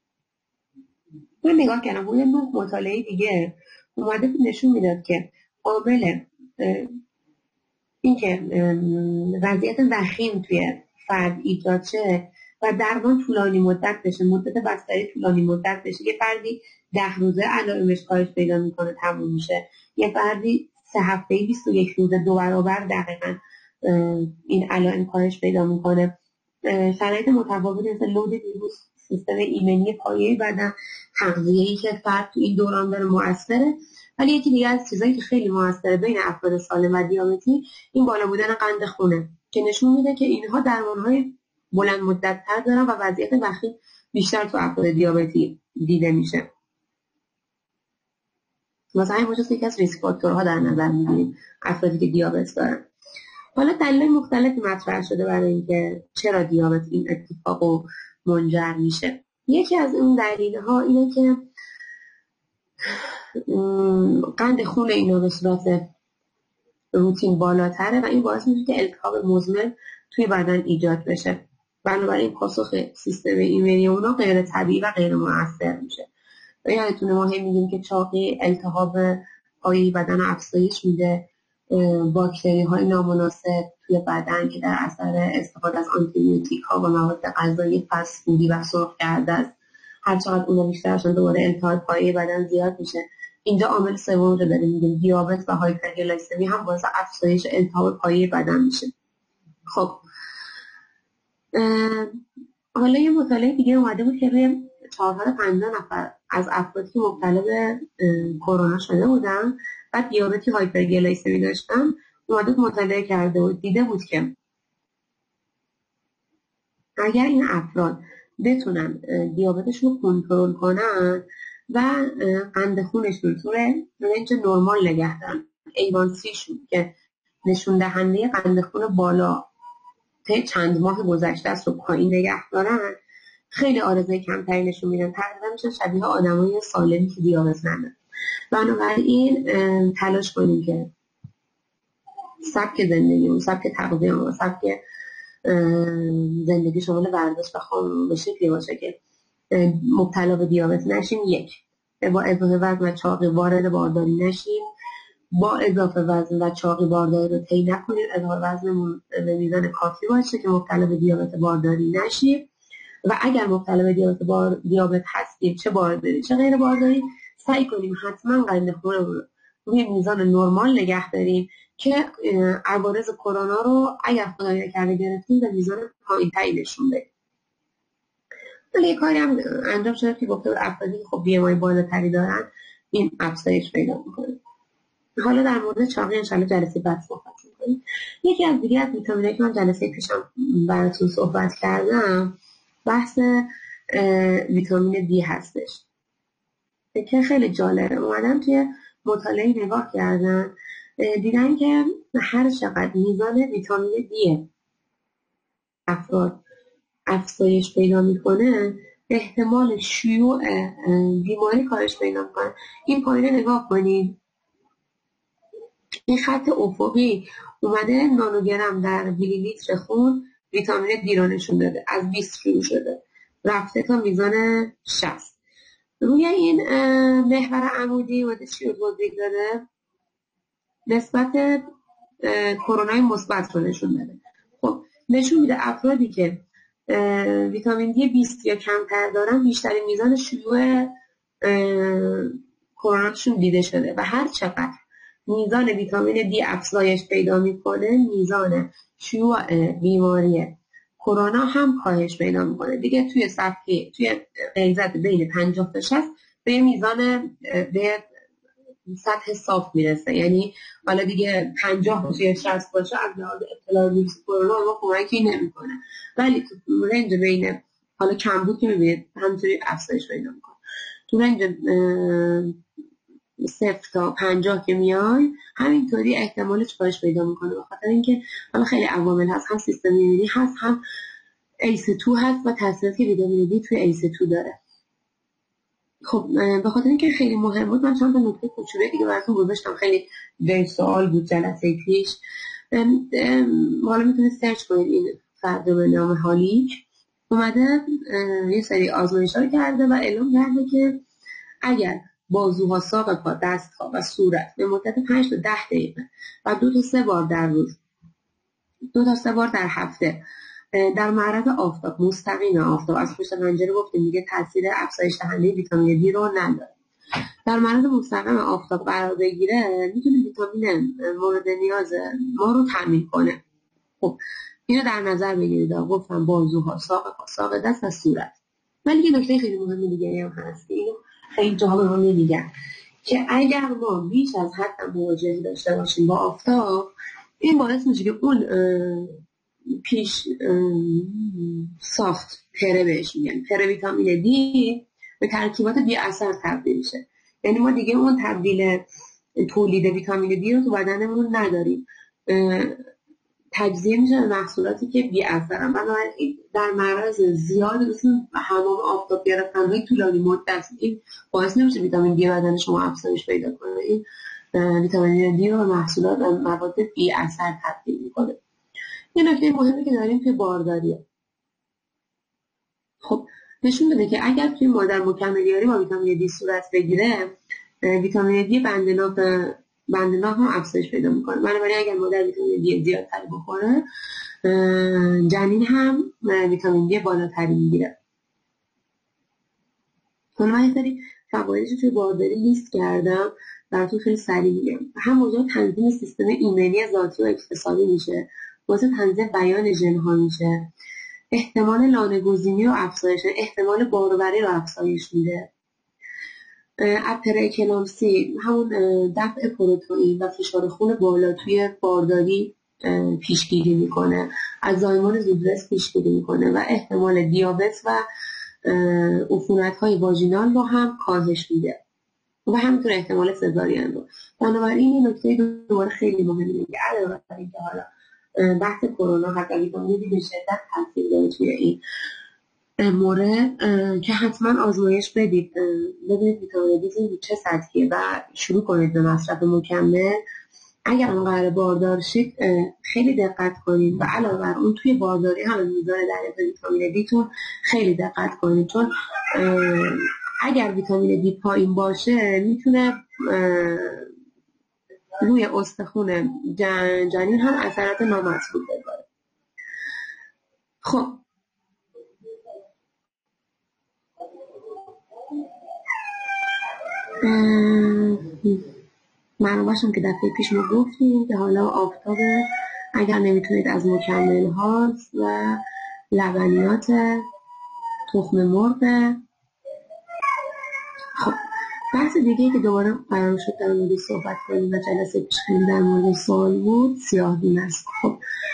من نگاه کردم روی 9 مطالعه دیگه اومده بود نشون میداد که عامل این که وضعیت وخیم توی فرد ایجاد شه و درمان طولانی مدت بشه، مدت بستری طولانی مدت بشه، یه فردی 10 روزه علائمش کاهش پیدا میکنه تموم میشه، یه فردی 3 هفته 21 روزه 2 برابر دقیقاً این علائم کاهش پیدا میکنه. شرایط متفاوتی مثل لود ویروس، سیستم ایمنی پایه‌ای بدن، تغذیه‌ای که فرد تو این دوران داره مؤثره. ولی یکی دیگه از چیزایی که خیلی مؤثره بین افراد سالم و دیابتی این بالا بودن قند خونه که نشون میده که اینها درمان‌های بلند مدت‌تر دارن و وضعیت وخیم بیشتر تو افراد دیابتی دیده میشه. واسه همین موجود یکی از ریسک فاکتورها در نظر میگیریم افرادی که دیابت دارن. حالا دلایل مختلفی مطرح شده برای اینکه چرا دیابت این اتفاقو منجر میشه. یکی از اون دلیل‌ها اینه که قند خون اینا به صورت روتین بالاتره و این باعث میشه که التهاب مزمن توی بدن ایجاد بشه. بنابراین پاسخ سیستم ایمنی اونا غیر طبیعی و غیر مؤثر میشه. و یادتونه ما هم میگیم که چاقی التهاب پایه بدن افزایش میده، باکتری های نامناسب توی بدن که در اثر استفاده از آنتیبیوتیک ها و مواد غذایی فست فودی و سرخ کرده است، هر چقدر اونا بیشتر شدن دوباره التهاب پایه بدن زیاد میشه. اینجا عامل سوم رو داریم میگیم دیابت و هایپرگلایسمی هم باعث افزایش التهاب پایه بدن میشه. خب حالا یه مطالعه دیگه اومده بود که روی 450 نفر از افرادی که مبتلا به کرونا شده بودن و دیابتی هایپرگلایسمی داشتن اومده بود مطالعه کرده بود، دیده بود که اگر این افراد بتونن دیابتشون رو کنترل کنن و قند خونشون تو رنج نرمال نگه دارن، A1C شون که نشون دهنده قند خون بالا طی چند ماه گذشته است رو پایین نگه دارن، خیلی آرزوی کمتری نشون میدن، تقریبا میشن شبیه آدمای سالمی که دیابت ندارن. بنابراین تلاش کنیم که سبک زندگی، سبک تغذیه و سبک زندگی شامل ورزش و خواب به شکلی باشه که مبتلا به دیابت نشیم. یک، با اضافه وزن و چاقی وارد بارداری نشیم، با اضافه وزن و چاقی بارداری رو طی نکنیم، اضافه وزن به میزان کافی باشه که مبتلا به دیابت بارداری نشیم و اگر مبتلا به دیابت هستیم چه بارداری چه غیر بارداری سعی کنیم حتما قند خون رو روی میزان نرمال نگه داریم که عوارض کرونا رو اگر خدای نکرده گرفتیم به میزان پایین‌تری نشون بدیم. ولی یه کاری هم انجام شده که گفته افرادی که خب BMI بالاتری دارن این افزایش پیدا میکنه. حالا در مورد چاقی انشالله جلسه بعد صحبت میکنیم. یکی از دیگه از ویتامینایی که من جلسه پیشم براتون صحبت کردم بحث ویتامین دی هستش که خیلی جالبه. اومدم توی مطالعه نگاه کردن، دیدن که هر چقدر میزان ویتامین دی افراد افزایش پیدا میکنه احتمال شیوع بیماری کاهش پیدا میکنه. این پایین نگاه کنید، این خط افقی اومده نانوگرم در میلی لیتر خون ویتامین دی رو نشون داده، از 20 شروع شده رفته تا میزان 60. روی این محور عمودی اومده چی رو توضیح داده؟ نسبت کرونای مثبت رو نشون داده. خب نشون میده افرادی که ویتامین دی 20 یا کمتر دارن بیشترین میزان شیوع کروناشون دیده شده و هر چقدر میزان ویتامین دی افزایش پیدا میکنه میزان شیوع بیماری کرونا هم کاهش پیدا میکنه. دیگه توی صفحه توی غیزت بین 50 تا 60 به میزان به سطح صاف میرسه، یعنی حالا دیگه 50 باشه یا 60 باشه از لحاظ اطلاع ویروس کرونا ما کمکی نمیکنه، ولی تو رنج بین حالا کمبود که میبینید همینطوری افزایش پیدا میکنه. تو رنج 0 تا 50 که میای همینطوری احتمالش کاهش پیدا میکنه، به خاطر اینکه حالا خیلی عوامل هست، هم سیستم ایمنی هست، هم ACE2 هست و تاثیراتی که ویتامین دی توی ACE2 داره. خب به خاطر اینکه خیلی مهم بود من چند تا نکته کوچولو دیگه براتون گذاشتم، خیلی به سوال بود جلسه پیش. حالا میتونید سرچ کنید این فرد به نام هالیک اومده یه سری آزمایش‌ها کرده و اعلام کرده که اگر بازوها، ساق پا، دست‌ها و صورت به مدت 5 تا 10 دقیقه و 2 تا 3 بار در روز، 2 تا 3 بار در هفته در معرض آفتاب، مستقیم آفتاب، از پشت پنجره گفتیم دیگه تاثیر افزایش دهنده ویتامین دی رو نداره، در معرض مستقیم آفتاب قرار بگیره میتونه ویتامین مورد نیاز ما رو تامین کنه. خب اینو در نظر بگیرید، گفتم بازوها، ساق پا، ساق دست و صورت. ولی یه نکته خیلی مهم دیگه هم هست، اینو خیلی جاها به ما نمیگن که اگر ما بیش از حد مواجهه داشته باشیم با آفتاب این باعث میشه که اون پیش ساخت پره بهش میگن پره ویتامین دی به ترکیبات بی اثر تبدیل میشه، یعنی ما دیگه اون تبدیل تولید ویتامین دی رو تو بدنمون نداریم، تجزیه میشه به محصولاتی که بی اثرن. بنابراین در معرض زیاد مثل حمام آفتاب گرفتن‌های طولانی مدت این باعث نمیشه ویتامین دی بدن شما افزایش پیدا کنه، این ویتامین دی رو به محصولات و مواد بی اثر تبدیل میکنه. یه نکته مهمی که داریم توی بارداریه، خب نشون بده که اگر توی مادر مکملیاری با ویتامین دی صورت بگیره، ویتامین دی بندنا هم افزایش پیدا میکنه. بنابراین اگر مادر ویتامین دی زیادتری بخوره، جنین هم ویتامین دی بالاتری میگیره. من یه سری فوایدش توی بارداری لیست کردم، براتون خیلی سریع میگم. هم موضوع تنظیم سیستم ایمنی ذاتی و اکتسابی میشه، واسه تنظیم بیان ژن‌ها میشه، احتمال لانه‌گزینی رو افزایش، احتمال باروری رو افزایش میده. اپرکلامسی همون دفع پروتئین و فشار خون بالا توی بارداری پیشگیری میکنه، از زایمان زودرس پیشگیری میکنه و احتمال دیابت و عفونت‌های واژینال رو هم کاهش میده و همینطور احتمال سزارین رو. بنابراین این نکته دوباره خیلی مهمه که علاوه بر اینکه حالا بحث کرونا حتی ویتامین دی به شدت تاثیر داره توی این مورد، که حتما آزمایش بدید، ببینید ویتامین دی چه سطحیه و شروع کنید به مصرف مکمل. اگر اون قرار باردار شید خیلی دقت کنید و علاوه بر اون توی بارداری هم میزان دریافت ویتامین دی تون خیلی دقت کنید، چون اگر ویتامین دی پایین باشه میتونه روی استخون جنین هم اثرات نامطلوب بذاره. خب منابعشم که دفعه پیش ما گفتیم که حالا آفتاب، اگر نمیتونید از مکمل ها و لبنیات تخم مرغ. خب بحث دیگه که دوباره قرار شد در مورد صحبت کنیم و جلسه پیش خیلی در مورد سوال بود، سیاه‌بینی است. خب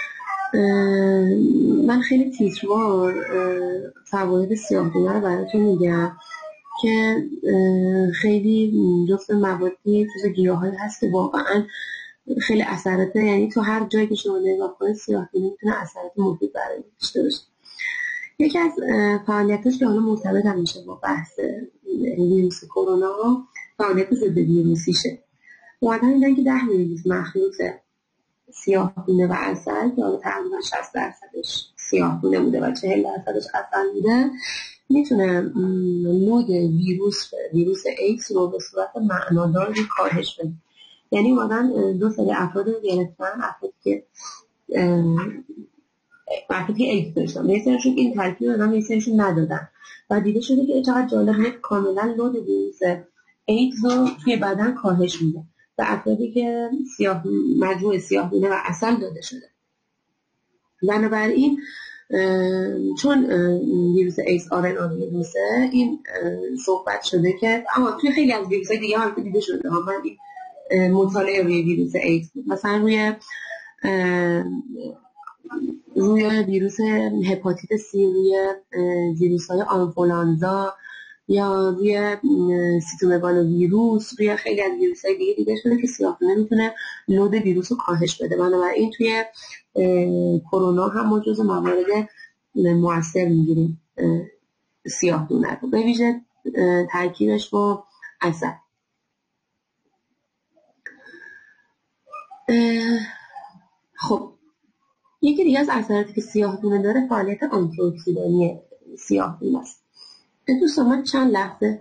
من خیلی تیتروار فواید سیاه‌بینی رو براتون میگم که خیلی جزو موادی جزو گیاهایی هست که واقعا خیلی اثرات، یعنی تو هر جایی که شما نگاه کنید سیاه‌بینی میتونه اثرات مفید برای داشته باشه. یکی از فعالیتاش که حالا مرتبط هم میشه با بحث ویروس کرونا، فعالیت ضد ویروسیشه. اومدن دیدن که 10 میلی لیتر مخلوط سیاه‌بونه و عسل که حالا تقریبا 60% سیاه‌بونه بوده و 40% عسل بوده، میتونه لود ویروس ایدز رو به صورت معناداری کاهش بده. یعنی اومدن 2 سری افراد رو گرفتن، افرادی که ایدز داشتن، میسرشون این ترکیب دادن، میسرشون ندادن و دیده شده که چقدر جالبه کاملا لود ویروس ایدز رو توی بدن کاهش میده و افرادی که مجموع سیاه‌بونه و عسل داده شده. بنابراین چون ویروس ایدز RNA ویروسه، این صحبت شده که اما توی خیلی از ویروس‌های دیگه هم دیده شده، من این مطالعه روی ویروس ایدز مثلا روی ویروس هپاتیت سی، روی ویروس‌های آنفولانزا یا روی سیتومگالو ویروس، روی خیلی از ویروس‌های دیگه شده که سیاه‌بونه میتونه لود ویروس رو کاهش بده. بنابراین توی کرونا هم ما جزو موارد مؤثر میگیریم سیاه‌بونه رو، به ویژه ترکیبش با عسل. خب یکی دیگه از اثراتی که سیاه‌بونه داره فعالیت آنتی اکسیدانی سیاه‌بونه است. دوستان من چند لحظه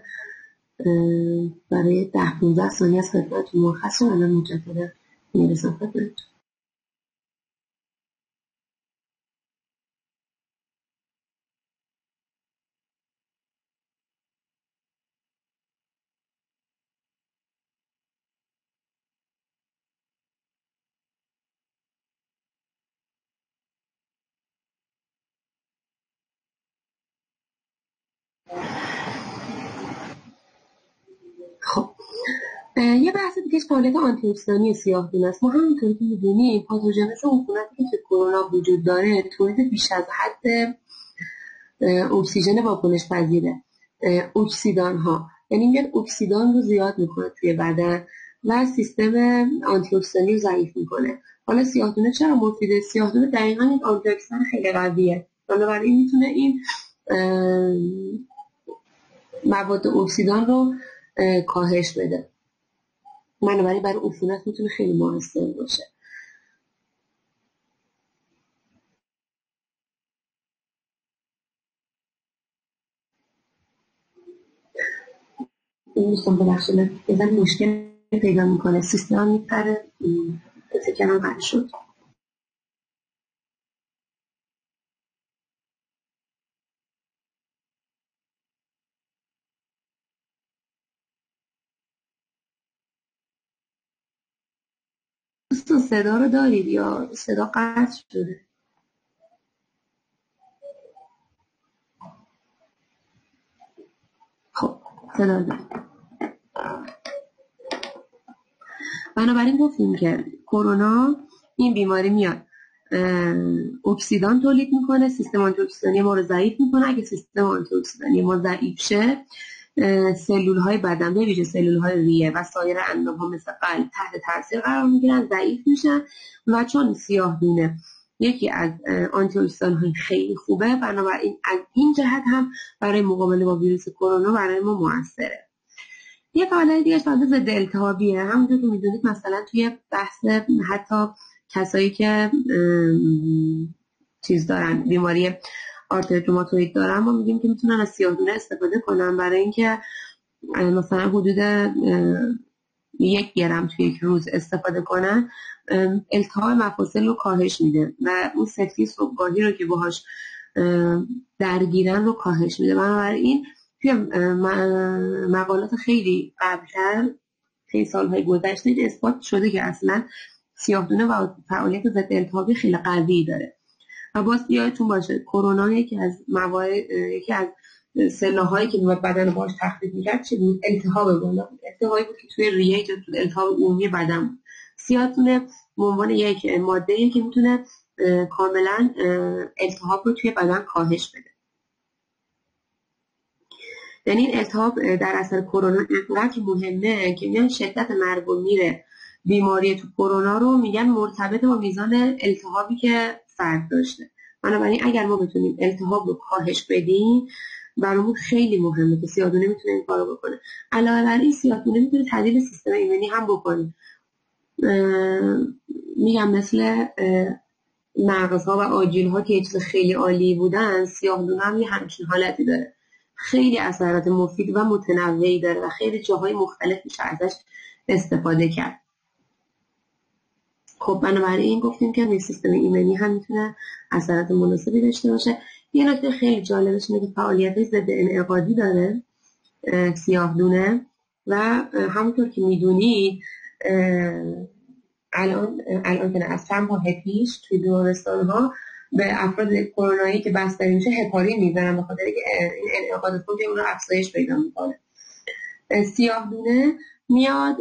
برای 10-15 ثانیه از خدمتتون مرخصم، الان مجددا میرسم خدمتتون. خب یه بحث دیگه فعالیت آنتی اکسیدانی سیاه‌بونه است. ما همونطور که می‌دونیم پاتوژنز عفونتی که تو کرونا وجود داره تولید بیش از حد اکسیژن واکنش پذیره، اکسیدان ها، یعنی میاد اکسیدان رو زیاد میکنه توی بدن و سیستم آنتی اکسیدانی رو ضعیف میکنه. حالا سیاه‌بونه چرا مفیده؟ سیاه‌بونه دقیقاً یک آنتی اکسیدان خیلی قویه، بنابراین میتونه این مواد اکسیدان رو کاهش بده، بنابراین برای عفونت میتونه خیلی موثر باشه. این دوستان ببخشید بزن مشکل پیدا میکنه سیستم میپره فکرم قرد شد. دوستان صدا رو دارید یا صدا قطع شده؟ خب صدا دارید. بنابراین گفتیم که کرونا این بیماری میاد اکسیدان تولید میکنه، سیستم آنتی اکسیدانی ما رو ضعیف میکنه. اگه سیستم آنتی اکسیدانی ما ضعیف شه سلول های بدن به ویژه سلول های ریه و سایر اندام ها مثل قلب تحت تاثیر قرار میگیرن، ضعیف میشن و چون سیاه دونه یکی از آنتی اکسیدان های خیلی خوبه، بنابراین از این جهت هم برای مقابله با ویروس کرونا برای ما موثره. یه فعالیت دیگه شامل ضد التهابیه. همونجور که میدونید مثلا توی بحث حتی کسایی که چیز دارن بیماری آرتریت روماتوئید دارن ما میگیم که میتونن از سیاه‌دونه استفاده کنن برای اینکه مثلا حدود 1 گرم توی یک روز استفاده کنن التهاب مفاصل رو کاهش میده و اون سفتی صبحگاهی رو که باهاش درگیرن رو کاهش میده. بنابراین توی مقالات خیلی قبلتر خیلی سالهای گذشته اثبات شده که اصلا سیاه‌دونه و فعالیت ضد التهابی خیلی قوی داره. و باز یادتون باشه کرونا یکی از سلاحایی که بدن باش تخریب می‌کرد چی بود؟ التهاب بالا بود. التهابی بود که توی ریه ایجاد شد، التهاب عمومی بدن بود. سیاه‌دونه به عنوان یک ماده‌ای که میتونه کاملا التهاب رو توی بدن کاهش بده. یعنی این التهاب در اثر کرونا اینقدر مهمه که میگن شدت مرگ و میر بیماری تو کرونا رو میگن مرتبط با میزان التهابی که فرد داشته. بنابراین اگر ما بتونیم التهاب رو کاهش بدیم برامون خیلی مهمه که سیاه‌دونه میتونه این کارو بکنه. علاوه بر این سیاه‌دونه میتونه تعدیل سیستم ایمنی هم بکنه. میگم مثل مغزها و آجیل‌ها که چیز خیلی عالی بودن، سیاه‌دونه هم یه همچین حالتی داره. خیلی اثرات مفید و متنوعی داره و خیلی جاهای مختلف میشه ازش استفاده کرد. خب بنابراین گفتیم که سیستم ایمنی هم میتونه اثرات مناسبی داشته باشه. یه نکته خیلی جالبش اینه که فعالیت ضد انعقادی داره سیاه‌دونه و همونطور که میدونید الان که از چند ماه پیش توی بیمارستان‌ها به افراد کرونایی که بستری میشه هپارین میزنن به خاطر اینکه این انعقاد خود اون رو افزایش پیدا میکنه. سیاه‌دونه میاد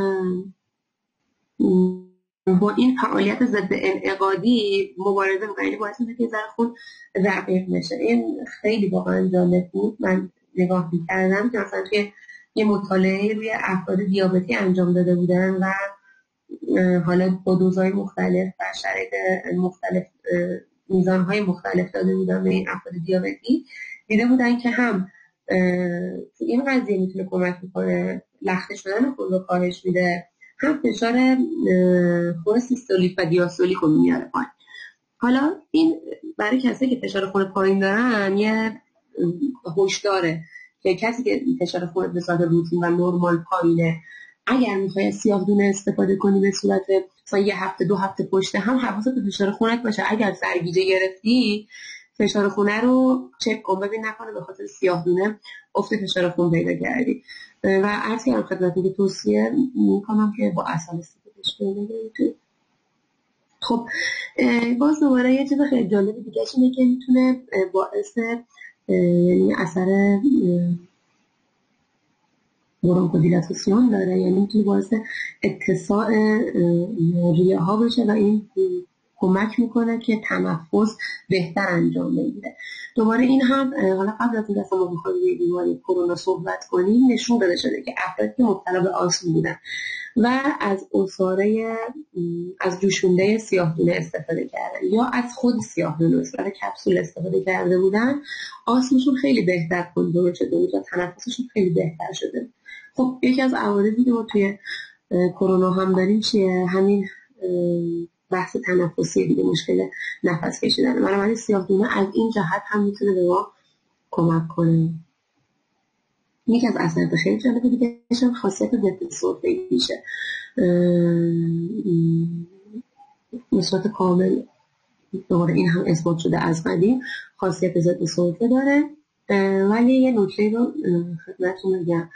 با این فعالیت ضد انعقادی مبارزه میکنه، یعنی باعث میشه که ذره خود رقیق بشه. این خیلی واقعا جالب بود. من نگاه میکردم که مثلا توی یه مطالعه روی افراد دیابتی انجام داده بودن و حالا با دوزهای مختلف و شرایط مختلف میزانهای مختلف داده بودن به این افراد دیابتی، دیده بودن که هم تو این قضیه میتونه کمک میکنه لخته شدن خون رو کاهش میده، هم فشار خون سیستولیک و دیاستولیک رو میاره پایین. حالا این برای کسایی که فشار خون پایین دارن یه هشداره که کسی که فشار خون به صورت روتین و نرمال پایینه اگر میخوای سیاه‌دونه استفاده کنی به صورت مثلا 1 هفته 2 هفته پشت هم حواست به فشار خونت باشه. اگر سرگیجه گرفتی فشار خونه رو چک کن ببین نکنه به خاطر سیاه‌دونه افت فشار خون پیدا کردی. و عرض کردم خدمتتون که توصیه میکنم که با عسل استفادهش کنید. خب باز دوباره یه چیز خیلی جالب دیگه اینه که میتونه باعث یعنی اثر برونکودیلاتاسیون داره، یعنی میتونه باعث اتساع ریه ها بشه و این کمک میکنه که تنفس بهتر انجام بگیره. دوباره این هم حالا قبل از اینکه ما بخوایم روی بیماری کرونا صحبت کنیم نشون داده شده که افرادی که مبتلا به آسم بودن و از عصاره از جوشونده سیاه‌دونه استفاده کردن یا از خود سیاه‌دونه مثل کپسول استفاده کرده بودن، آسمشون خیلی بهتر کنترل شده و تنفسشون خیلی بهتر شده. خب یکی از عوارضی که ما توی کرونا هم داریم چیه؟ همین بحث تنفسی دیگه، مشکل نفس کشیدن. بنابراین سیاه‌دونه از این جهت هم میتونه به ما کمک کنه. یکی از اثرات خیلی جالب دیگه خاصیت ضد سرفه‌ای میشه. به صورت کامل دوباره این هم اثبات شده از قدیم خاصیت ضد سرفه داره. ولی یه نکته رو خدمتتون میگم،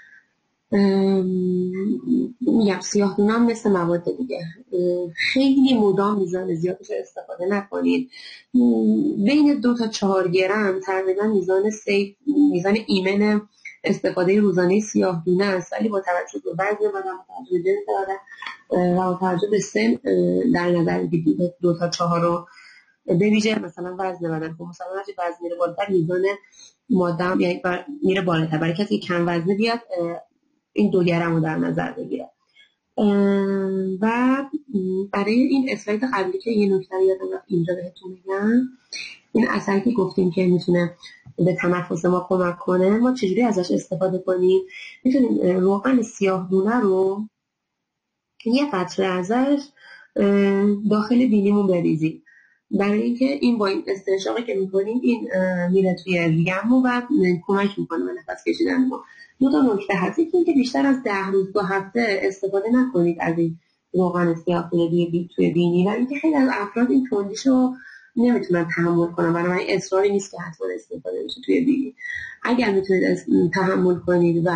سیاه‌دونه هم مثل مواد دیگه خیلی مدام میزان زیادش استفاده نکنید. بین 2 تا 4 گرم تقریبا میزان ایمن استفاده روزانه سیاه‌دونه است، ولی با توجه به وزن بدن، با توجه به جنس آدم و با توجه به سن در نظر بگیرید 2 تا 4 رو به ویژه مثلا وزن بدن. خب مثلا وقتی وزن میره بالاتر میزان ماده هم یعنی میره بالاتر، برای کسی که کم وزنه بیاد این 2 گرم رو در نظر بگیره. و برای این اسلاید قبلی که یه نکته یادم رفت اینجا بهتون میگم، این اثری که گفتیم که میتونه به تنفس ما کمک کنه، ما چجوری ازش استفاده کنیم؟ میتونیم روغن سیاه‌دونه رو یه قطره ازش داخل بینیمون بریزیم، برای اینکه این با این استنشاقی که میکنیم این میره توی ریه‌مون و کمک میکنه به نفس کشیدن ما. 2 تا نکته هست، اینکه بیشتر از 10 روز 2 هفته استفاده نکنید از این روغن سیاه‌دونه توی بینی، و اینکه خیلی از افراد این تندیشو نمیتونن تحمل کنن، بنابراین اصراری نیست که حتما استفاده بشه توی بینی. اگر میتونید تحمل کنید و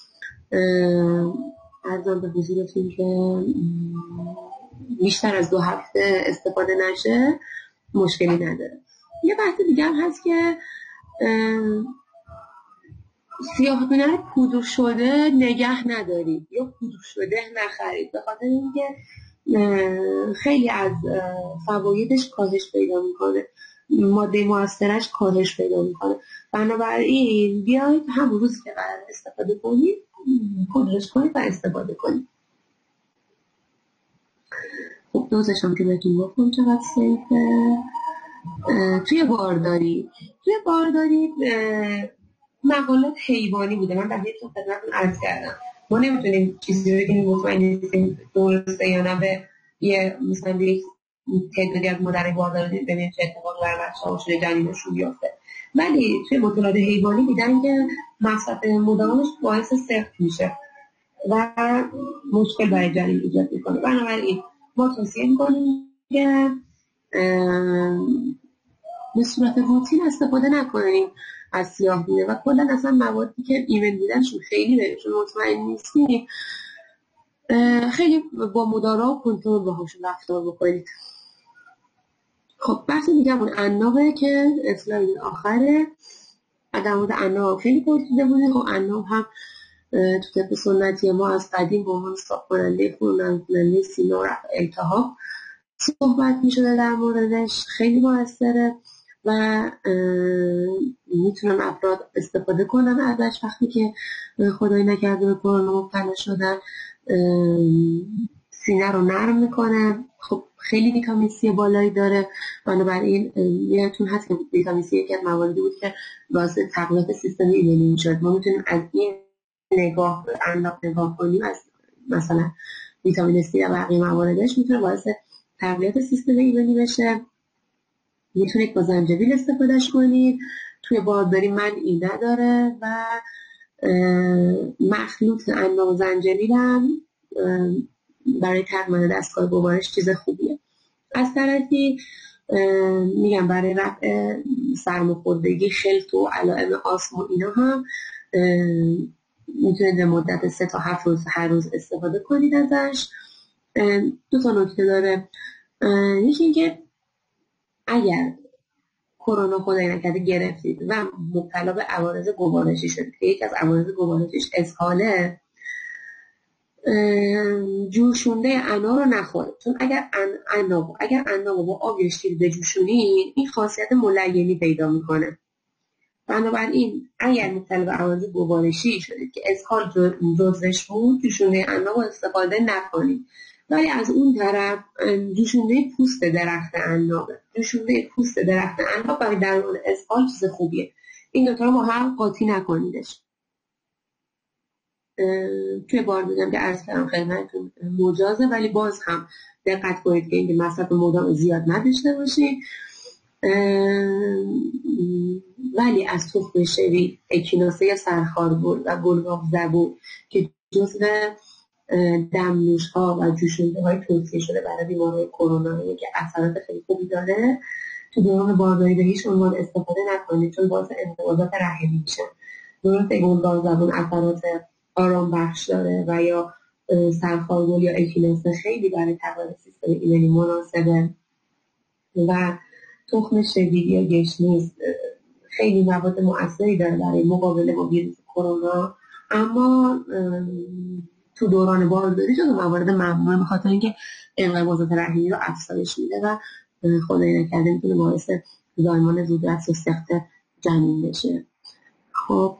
ارزم به حضورتون که بیشتر از 2 هفته استفاده نشه مشکلی نداره. یه بحث دیگه هم هست که سیاه‌دونه رو پودر شده نگه ندارید یا پودر شده نخرید، به خاطر اینکه خیلی از فوایدش کاهش پیدا میکنه، ماده مؤثرش کاهش پیدا میکنه. بنابراین بیایید همون روز که قرار استفاده کنید پودرش کنید و استفاده کنید. خب دوزش هم که بهتون گفتم چقدر سیفه. توی بارداری مقالات حیوانی بوده، من بقیه‌تون خدمتتون عرض کردم ما نمیتونیم چیزی رو بگیم مطمئن نیستیم درسته یا نه به یه مثلا یک تعدادی از مادرای بارداری ببینیم چه اتفاقی برای بچه‌ها شده جنینشون بیفته، ولی توی مطالعات حیوانی دیدن که مصرف مداومش باعث سقط میشه و مشکل برای جنین ایجاد میکنه. بنابراین ما توصیه میکنیم که به صورت روتین استفاده نکنیم از سیاه‌دونه و کلا اصلا موادی که ایمن بودنشون خیلی بهشون مطمئن نیستیم خیلی با مدارا و کنترل باهاشون رفتار بکنید. خب بحث دیگه‌مون عنابه که اسلاید آخره. در مورد عناب خیلی پرسیده بودیم. خب عناب هم تو طب سنتی ما از قدیم به عنوان صاف کننده خون، کننده سینه و رفع التهاب صحبت می‌شده در موردش، خیلی موثره و میتونن افراد استفاده کنن ازش وقتی که خدای نکرده به کرونا مبتلا شدن. سینه رو نرم میکنه. خب خیلی ویتامین سی بالایی داره، بنابراین یادتون هست که ویتامین سی یکی از مواردی بود که باعث تقویت سیستم ایمنی میشد. ما میتونیم از این نگاه کنیم، از مثلا ویتامین سی و بقیه مواردش میتونه باعث تقویت سیستم ایمنی بشه. میتونید با زنجبیل استفادهش کنید. توی بارداری منعی نداره و مخلوط عناب و زنجبیل هم برای تقویت دستگاه گوارش چیز خوبیه. از طرفی میگم برای رفع سرماخوردگی، خلط و علائم آسم و اینا هم میتونید به مدت 3 تا 7 روز هر روز استفاده کنید ازش. 2 تا نکته داره. یکی اینکه اگر کرونا خدای نکرده گرفتید و مبتلا به عوارض گوارشی شدید که یکی از عوارض گوارشیش اسهاله، جوشونده انار رو نخورید، چون اگر انار با آب یا شیر بجوشونید این خاصیت ملینی پیدا میکنه. بنابراین اگر مبتلا به عوارض گوارشی شدید که اسهال جزوش بود، جوشونده انار رو استفاده نکنید. ولی از اون طرف جوشونده پوست درخت عناب برای درمان اسهال چیز خوبیه. این دوتا رو با هم قاطی نکنیدش. توی بارداری که عرض کردم خدمتتون مجازه، ولی باز هم دقت کنید که اینکه مصرف مدام زیاد نداشته باشید. ولی از تخم شوی، اکیناسه یا سرخارگل و گلگاف زبون که جزو دمنوش ها و جوشنده های توصیه شده برای بیماری کرونا که اثرات خیلی خوبی داره، تو دوران بارداری به هیچ عنوان استفاده نکنید چون باعث انقباضات رحمی میشن. درسته گلگاف زبون اثرات آرام بخش داره و یا سرخارگل یا اکیناسه خیلی برای تقویت سیستم ایمنی مناسبه و تخم شوی یا گشنیز خیلی مواد مؤثری داره برای مقابله با ویروس کرونا، اما تو دوران بارداری جزو موارد ممنوعه به خاطر اینکه انقباضات رحمی رو افزایش میده و خدای نکرده میتونه باعث زایمان زودرس و سخت جنین بشه. خب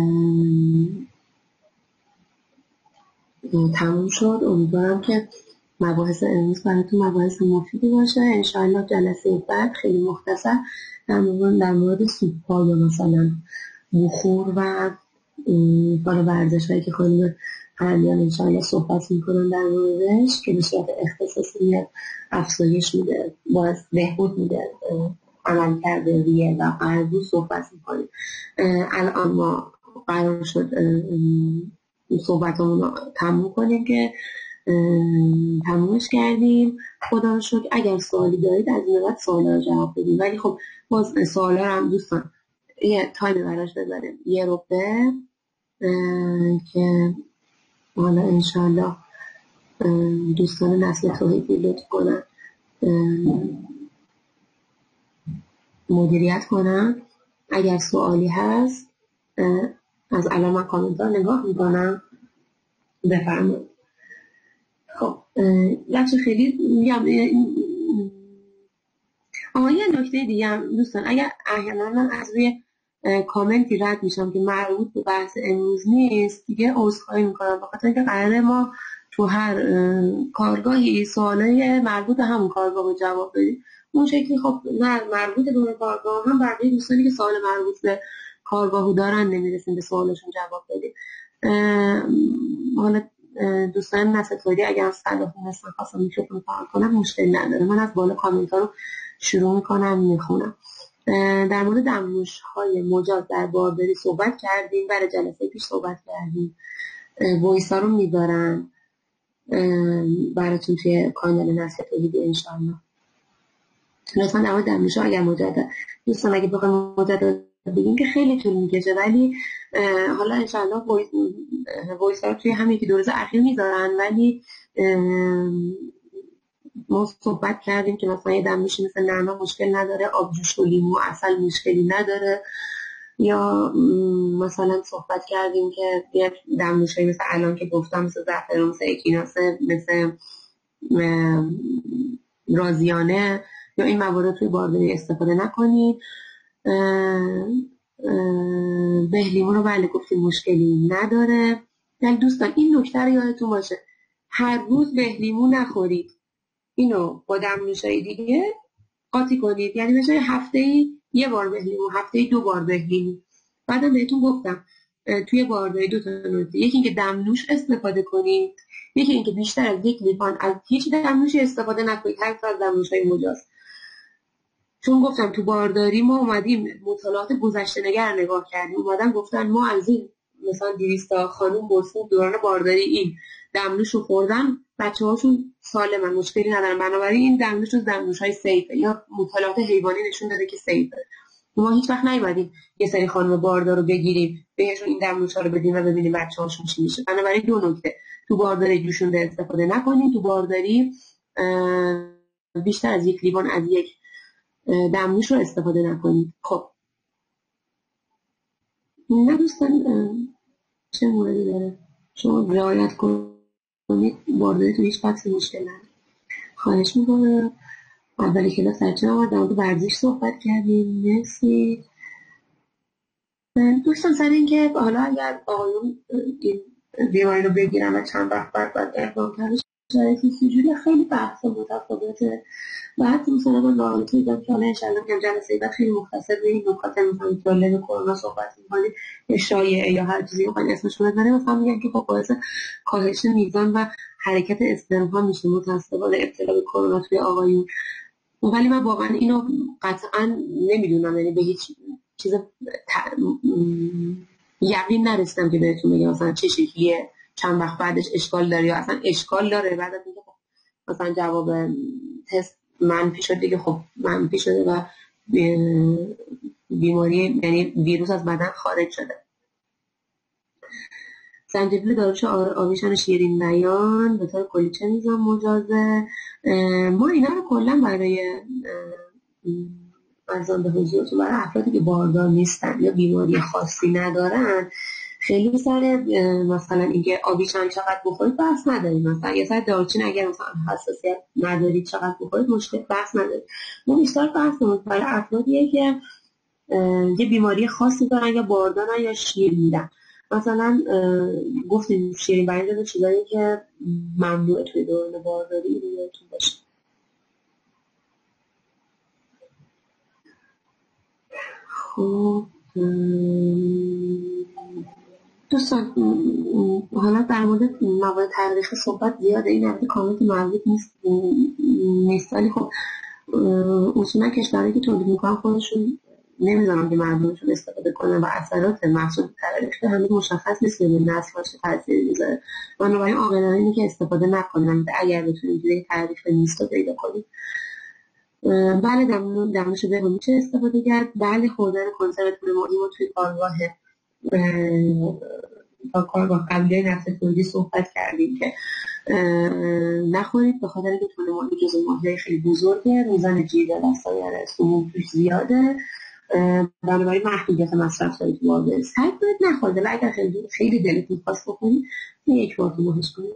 تموم شد. امیدوارم که مباحث امروز براتون مباحث مفیدی باشه. انشاءالله جلسه بعد خیلی مختصر در مورد سوپ‌ها یا مثلا بخور و بالا ورزش هایی که خانم هرمیان انشاءالله صحبت میکنن در موردش که به صورت اختصاصی میاد افزایش میده، باعث بهبود میده عملکرد ریه و قلبو صحبت میکنیم. الان ما قرار شد صحبتمون رو تموم کنیم که تمومش کردیم. خدا رو شکر. اگر سوالی دارید از این بعد سوالا رو جواب بدیم، ولی خب باز سوالا رو هم دوستان یه تایم براش بذاریم، یه ربع که حالا انشالله دوستان نسل توحیدی لطف کنن مدیریت کنن. اگر سوالی هست از الان من کامنت ها نگاه میکنم، بفرمایید. خب بچه خیلی میگم یه نکته دیگه هم دوستان، اگر احیانا من از روی کامنتی رد میشم که مربوط به بحث امروز نیست دیگه عذرخواهی میکنم، بخاطر اینکه قراره ما تو هر کارگاهی سوالای مربوط به همون کارگاه رو جواب بدیم. اون شکلی خب نه مربوط به اون کارگاه هم بقیه دوستانی که سوال مربوط به کارگاهو دارن نمیرسیم به سوالشون جواب بدیم. حالا دوستان نسل توحیدی اگر صلاح دونستن خواستم میکروفون فعال کنم مشکلی نداره، من از بالا کامنت ها رو شروع میکنم میخونم. در مورد دمنوش های مجاز در بارداری صحبت کردیم، برای جلسه پیش صحبت کردیم، وایس ها رو میذارن براتون توی کانال نسل توحیدی انشاءالله. لطفا در مورد دمنوش ها اگر مجدد دوستان اگه بخوایم مجدد بگیم که خیلی طول میکشه، ولی حالا انشاءالله وایس ها رو توی هم یکی دو روز اخیر میذارن، ولی ما صحبت کردیم که مثلا یه دمنوشی مثل نعنا مشکل نداره، آبجوش و لیمو اصل مشکلی نداره، یا مثلا صحبت کردیم که یه دمنوشی مثل الان که گفتم مثل زعفران، مثل اکیناسه، مثل رازیانه یا این موارد توی بارداری استفاده نکنید. بهلیمون رو بله گفتیم مشکلی نداره. یعنی دوستان این نکته رو یادتون باشه، هر روز بهلیمون نخورید، اینو با دمنوشای دیگه قاطی کنید. یعنی به جای هفته‌ای یه بار بهلیمون، هفته‌ای 2 بار بهلیمون. بعدم بهتون گفتم توی بارداری 2 تا نکته، یکی اینکه دمنوش استفاده کنید، یکی اینکه بیشتر از 1 لیوان از هیچ دمنوشی استفاده نکنید، هر از دمنوشای مجاز. چون گفتم تو بارداری ما اومدیم مطالعات گذشته نگر نگاه کردیم، اومدن گفتن ما از این مثلا 200 تا خانم برسیم دوران بارداری این دمنوش رو خوردن، بچه‌هاشون سالمن، مشکلی ندارن، بنابراین این دمنوش از دمنوش‌های سیفه یا مطالعات حیوانی نشون داده که سیفه. ما هیچ وقت نیومدیم یه سری خانم باردار رو بگیریم بهشون این دمنوش‌ها رو بدیم و ببینیم بچه‌هاشون چی میشه. بنابراین 2 نکته، تو بارداری جوشونده استفاده نکنید، تو بارداری بیشتر از 1 لیوان از یک دمنوش رو استفاده نکنید. خب نه دوستان چه موردی داره شما رعایت کنید، بارداری تو هیچ بحثی مشکل نداره. خواهش میکنم. اولی کلاس سرچه آمد در مورد ورزش صحبت کردیم. مرسی دوستان. سر این که حالا اگر آقایون این بیماری رو بگیرن و چند وقت بعد اقدام کردن شرایطی سجوری خیلی بحث متفاوته. بعد مثلا من واقعا دیدم که حالا انشالله میگم جلسه بعد خیلی مختصر به این نکات مثلا جالب کرونا صحبت می‌کنیم، شایعه یا هر چیزی بخواید اسمش رو بذاریم، مثلا میگن که خب باعث کاهش میزان و حرکت اسپرم ها میشه متأسفانه ابتلا به کرونا توی آقایون. ولی من واقعا اینو قطعا نمیدونم، یعنی به هیچ چیز یقین نرسیدم که بهتون بگم مثلا چه شکلیه، چند وقت بعدش اشکال داره یا اصلا اشکال داره. بعد از اینکه مثلا جواب تست منفی شد دیگه، خب منفی شده و بیماری یعنی ویروس از بدن خارج شده. زنجبیل داروش آویشن شیرین بیان به طور کلی چه میزان مجازه؟ ما اینا رو کلا برای ارزان به حضورتون برای افرادی که باردار نیستن یا بیماری خاصی ندارن خیلی سر مثلا اینکه آویشن چقدر بخورید بحث نداریم. مثلا یه سر دارچین اگر مثلا حساسیت ندارید چقدر بخورید مشکل بحث ندارید. ما بیشتر بحثمون برای افرادیه که یه بیماری خاصی دارن یا باردارن یا شیر میدن. مثلا گفتیم شیرین بیان جزو چیزایی که ممنوعه توی دوران بارداری رو یادتون باشه. خب دوستان حالا در مورد مواد تاریخی صحبت زیاده، این البته کامنت مربوط نیست ولی خب اصولا کشورهایی که تولید میکنن خودشون نمیذارن که مردمشون استفاده کنن و اثرات محصول تاریخی هنوز مشخص نیست که نسل‌هاش تاثیر میذاره. بنابراین عاقلانه اینه که استفاده نکنن اگر بتونید دیگه تعریف نیست رو پیدا کنید. بله دمنوش به میشه استفاده کرد. بله خوردن کنسروات ماهی ما توی کارگاه قبلی نفت تولید صحبت کردیم که نخورید به خاطر اینکه تون ماهی جزو ماهی‌های خیلی بزرگه، روزن جیره و سایر سموم توش زیاده، بنابراین محدودیت مصرف دارید تو واقع سعی کنید نخورید. اگر خیلی دلتون خواست بخورید یک بار تو ماهش کنید.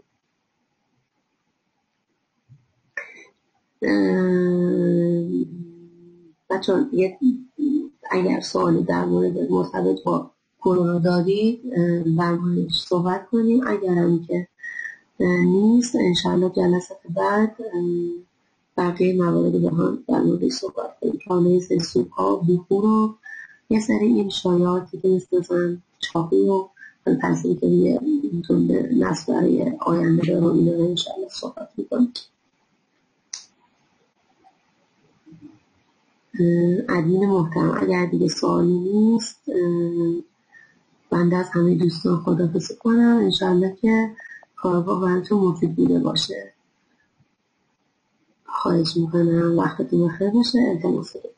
بچه‌ها اگر سوالی در مورد مرتبط با کرونا دارید در موردش صحبت کنیم. اگرم که نیست انشاءالله جلسات بعد بقیه موارد با هم در موردش صحبت کنیم. کانه سوپا بخور و یه سری این شایعاتی که مثلا چاقی و تاثیری که روی نسل برای آینده داره اینا رو انشاءالله صحبت میکنیم. ادمین محترم اگر دیگه سوالی نیست بنده از همه دوستان خداحافظی کنم. انشاءالله که کارگاه براتون مفید بوده باشه. خواهش میکنم وقتتون بخیر باشه. التماس